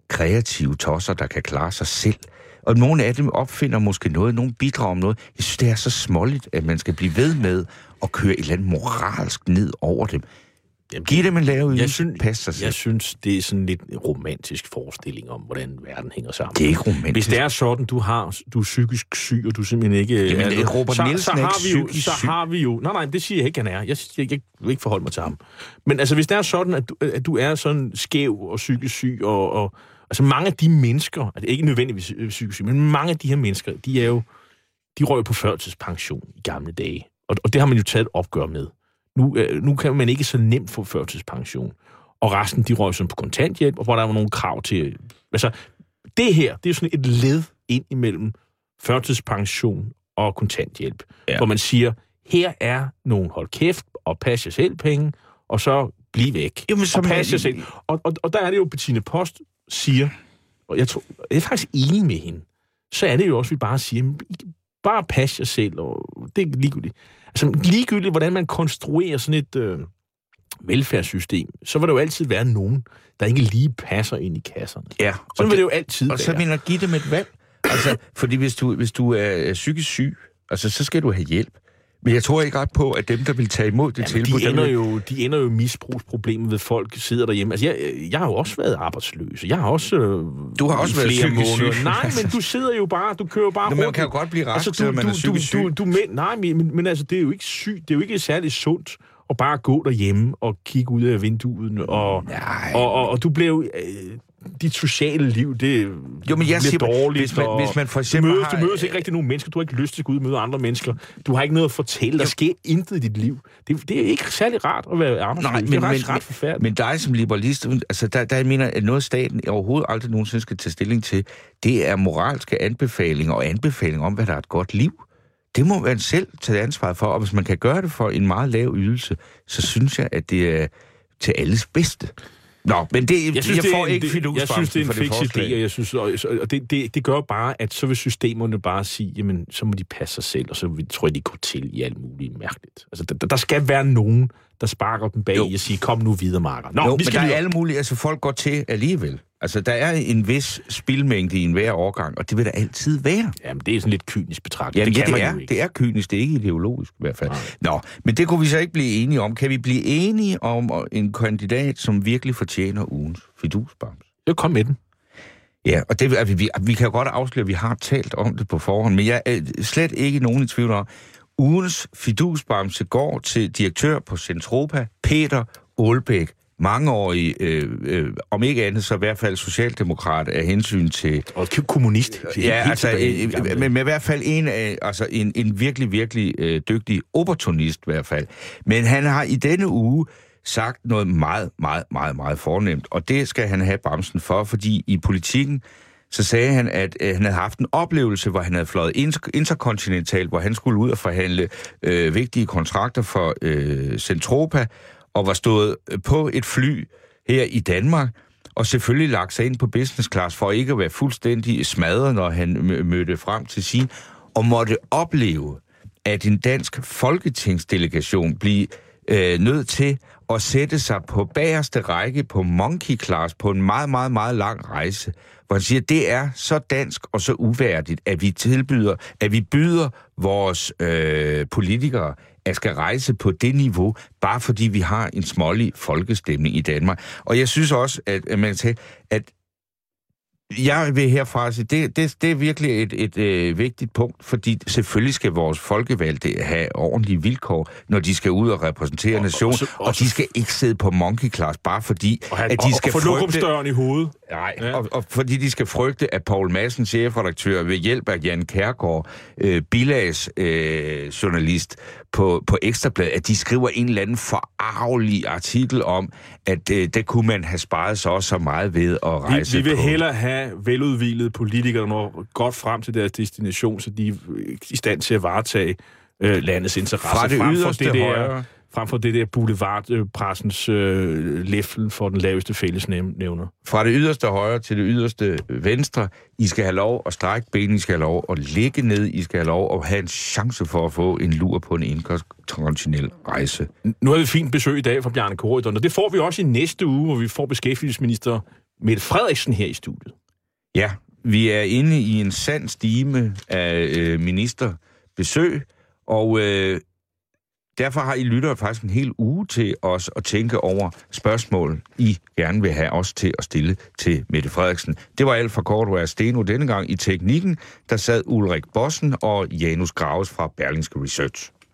kreative tosser, der kan klare sig selv. Og nogle af dem opfinder måske noget, nogle bidrager om noget. Jeg synes, det er så småligt, at man skal blive ved med at køre et eller andet moralsk ned over dem. Jamen, giv dem en lave ydelse, synes, pas sig selv. Jeg synes, det er sådan lidt en romantisk forestilling om, hvordan verden hænger sammen. Det er ikke romantisk. Hvis det er sådan, du har, du er psykisk syg, og du simpelthen ikke... Jamen, er, Robert så, Nielsen så, er har vi jo, ikke så syg. har vi jo... Nej, nej, det siger jeg ikke, han er. Jeg, jeg, jeg vil ikke forholde mig til ham. Men altså, hvis det er sådan, at du, at du er sådan skæv og psykisk syg, og, og altså mange af de mennesker, altså ikke nødvendigvis psykisk syg, men mange af de her mennesker, de er jo... De røg på førtidspension i gamle dage. Og, og det har man jo taget et opgør med. Nu, øh, nu kan man ikke så nemt få førtidspension. Og resten, de røg sådan på kontanthjælp, og hvor der var nogle krav til... Altså, det her, det er sådan et led ind imellem førtidspension og kontanthjælp. Ja. Hvor man siger, her er nogle hold kæft og pas jer selv penge, og så bliv væk. Jamen, og pas jer selv. Og, og, og der er det jo, Bettine Post siger, og jeg, tror, jeg er faktisk enig med hende, så er det jo også, vi bare siger, bare pas jer selv, og det er ligegyldigt. Altså ligegyldigt, hvordan man konstruerer sådan et øh, velfærdssystem, så vil der jo altid være nogen, der ikke lige passer ind i kasserne. Ja. Sådan vil det jo altid og være. Og så mener jeg, give dem et valg. Altså, fordi hvis du, hvis du er psykisk syg, altså, så skal du have hjælp. Men jeg tror ikke ret på, at dem, der vil tage imod det Jamen, tilbud... De ender, jo, de ender jo misbrugsproblemet ved folk sidder derhjemme. Altså, jeg, jeg har jo også været arbejdsløs. Jeg har også øh, Du har også været psykisk syg. Nej, men du sidder jo bare, du kører bare rundt. Man kan jo godt blive rask, altså, du, man er psykisk syg. Du, du, du, nej, men, men altså, det er jo ikke sygt. Det er jo ikke særlig sundt at bare gå derhjemme og kigge ud af vinduet. Og, og, og, og du blev... Øh, dit sociale liv, det jo, men jeg bliver siger, dårligt. Hvis man, hvis man for eksempel du mødes, har... du mødes ikke rigtig nogen mennesker. Du har ikke lyst til at gå ud og møde andre mennesker. Du har ikke noget at fortælle. Der sker intet i dit liv. Det, det er ikke særlig rart at være arbejdsløs. Nej, men, det er men, ret forfærdeligt. Men dig som liberalist, altså der, der jeg mener, at noget staten overhovedet aldrig nogensinde skal tage stilling til, det er moralske anbefalinger og anbefalinger om, hvad der er et godt liv. Det må man selv tage ansvar for, og hvis man kan gøre det for en meget lav ydelse, så synes jeg, at det er til alles bedste. Nå, men det, jeg, synes, jeg får det ikke fidusbamsen for det forslag. Jeg synes, det er en fiks idé, og, jeg synes, og det, det, det gør bare, at så vil systemerne bare sige, jamen, så må de passe sig selv, og så tror jeg, de går til i alt muligt mærkeligt. Altså, der, der skal være nogen, der sparker dem bag jo. I og siger, kom nu videre, Marker. Nå, jo, vi skal men der videre. er alle mulige, altså folk går til alligevel. Altså, der er en vis spildmængde i enhver årgang, og det vil der altid være. Jamen, det er sådan lidt kynisk betragtet. Jamen, det kan ja, det man er, jo ikke. det er kynisk, det er ikke ideologisk i hvert fald. Nej. Nå, men det kunne vi så ikke blive enige om. Kan vi blive enige om en kandidat, som virkelig fortjener ugens fidusbams? Jeg kom med den. Ja, og det, altså, vi, vi kan jo godt afsløre, at vi har talt om det på forhånd, men jeg er slet ikke nogen i tvivl om. Ugens fidusbamse går til direktør på Zentropa, Peter Aalbæk. Mangeårig, øh, øh, om ikke andet, så i hvert fald socialdemokrat af hensyn til... Og kommunist. Ja, altså, øh, men med i hvert fald en, af, altså en, en virkelig, virkelig øh, dygtig opportunist i hvert fald. Men han har i denne uge sagt noget meget, meget, meget, meget fornemt, og det skal han have bamsen for, fordi i politikken, så sagde han, at øh, han havde haft en oplevelse, hvor han havde fløjet inter- interkontinentalt, hvor han skulle ud og forhandle øh, vigtige kontrakter for øh, Zentropa, og var stået på et fly her i Danmark, og selvfølgelig lagt sig ind på business class, for ikke at være fuldstændig smadret, når han mø- mødte frem til sin, og måtte opleve, at en dansk folketingsdelegation blev øh, nødt til at sætte sig på bagerste række på monkey class på en meget, meget, meget lang rejse, hvor han siger, at det er så dansk og så uværdigt, at vi tilbyder, at vi byder vores øh, politikere at skal rejse på det niveau, bare fordi vi har en smålig folkestemning i Danmark. Og jeg synes også, at, at man kan sige, at jeg vil herfra sige, det, det, det er virkelig et, et, et vigtigt punkt, fordi selvfølgelig skal vores folkevalgte have ordentlige vilkår, når de skal ud og repræsentere nationen, og, og, og de skal ikke sidde på monkey class, bare fordi, og have, at de skal og, og få lokumsdøren i hovedet. Nej, ja. og, og fordi de skal frygte, at Poul Madsen, chefredaktør, ved hjælp af Jan Kjærgaard, øh, bilags øh, journalist på, på Ekstrabladet, at de skriver en eller anden forarvelig artikel om, at øh, det kunne man have sparet så også så meget ved at rejse vi, vi vil på. hellere have veludvilede politikere, der når godt frem til deres destination, så de er i stand til at varetage øh, landets interesser. Fra det frem yderste for det der, højre. Frem for det der boulevardpressens øh, læflen for den laveste fællesnævner. Fra det yderste højre til det yderste venstre. I skal have lov at strække benene, I skal have lov at ligge ned, I skal have lov at have en chance for at få en lur på en interkontinental rejse. Nu har vi et fint besøg i dag fra Bjarne Corydon, og det får vi også i næste uge, hvor vi får beskæftigelsesminister Mette Frederiksen her i studiet. Ja, vi er inde i en sand stime af øh, ministerbesøg, og øh, derfor har I lyttere faktisk en hel uge til os at tænke over spørgsmål, I gerne vil have os til at stille til Mette Frederiksen. Det var alt fra Cordua Steno denne gang. I teknikken, der sad Ulrik Bossen og Janus Graves fra Berlingske Research.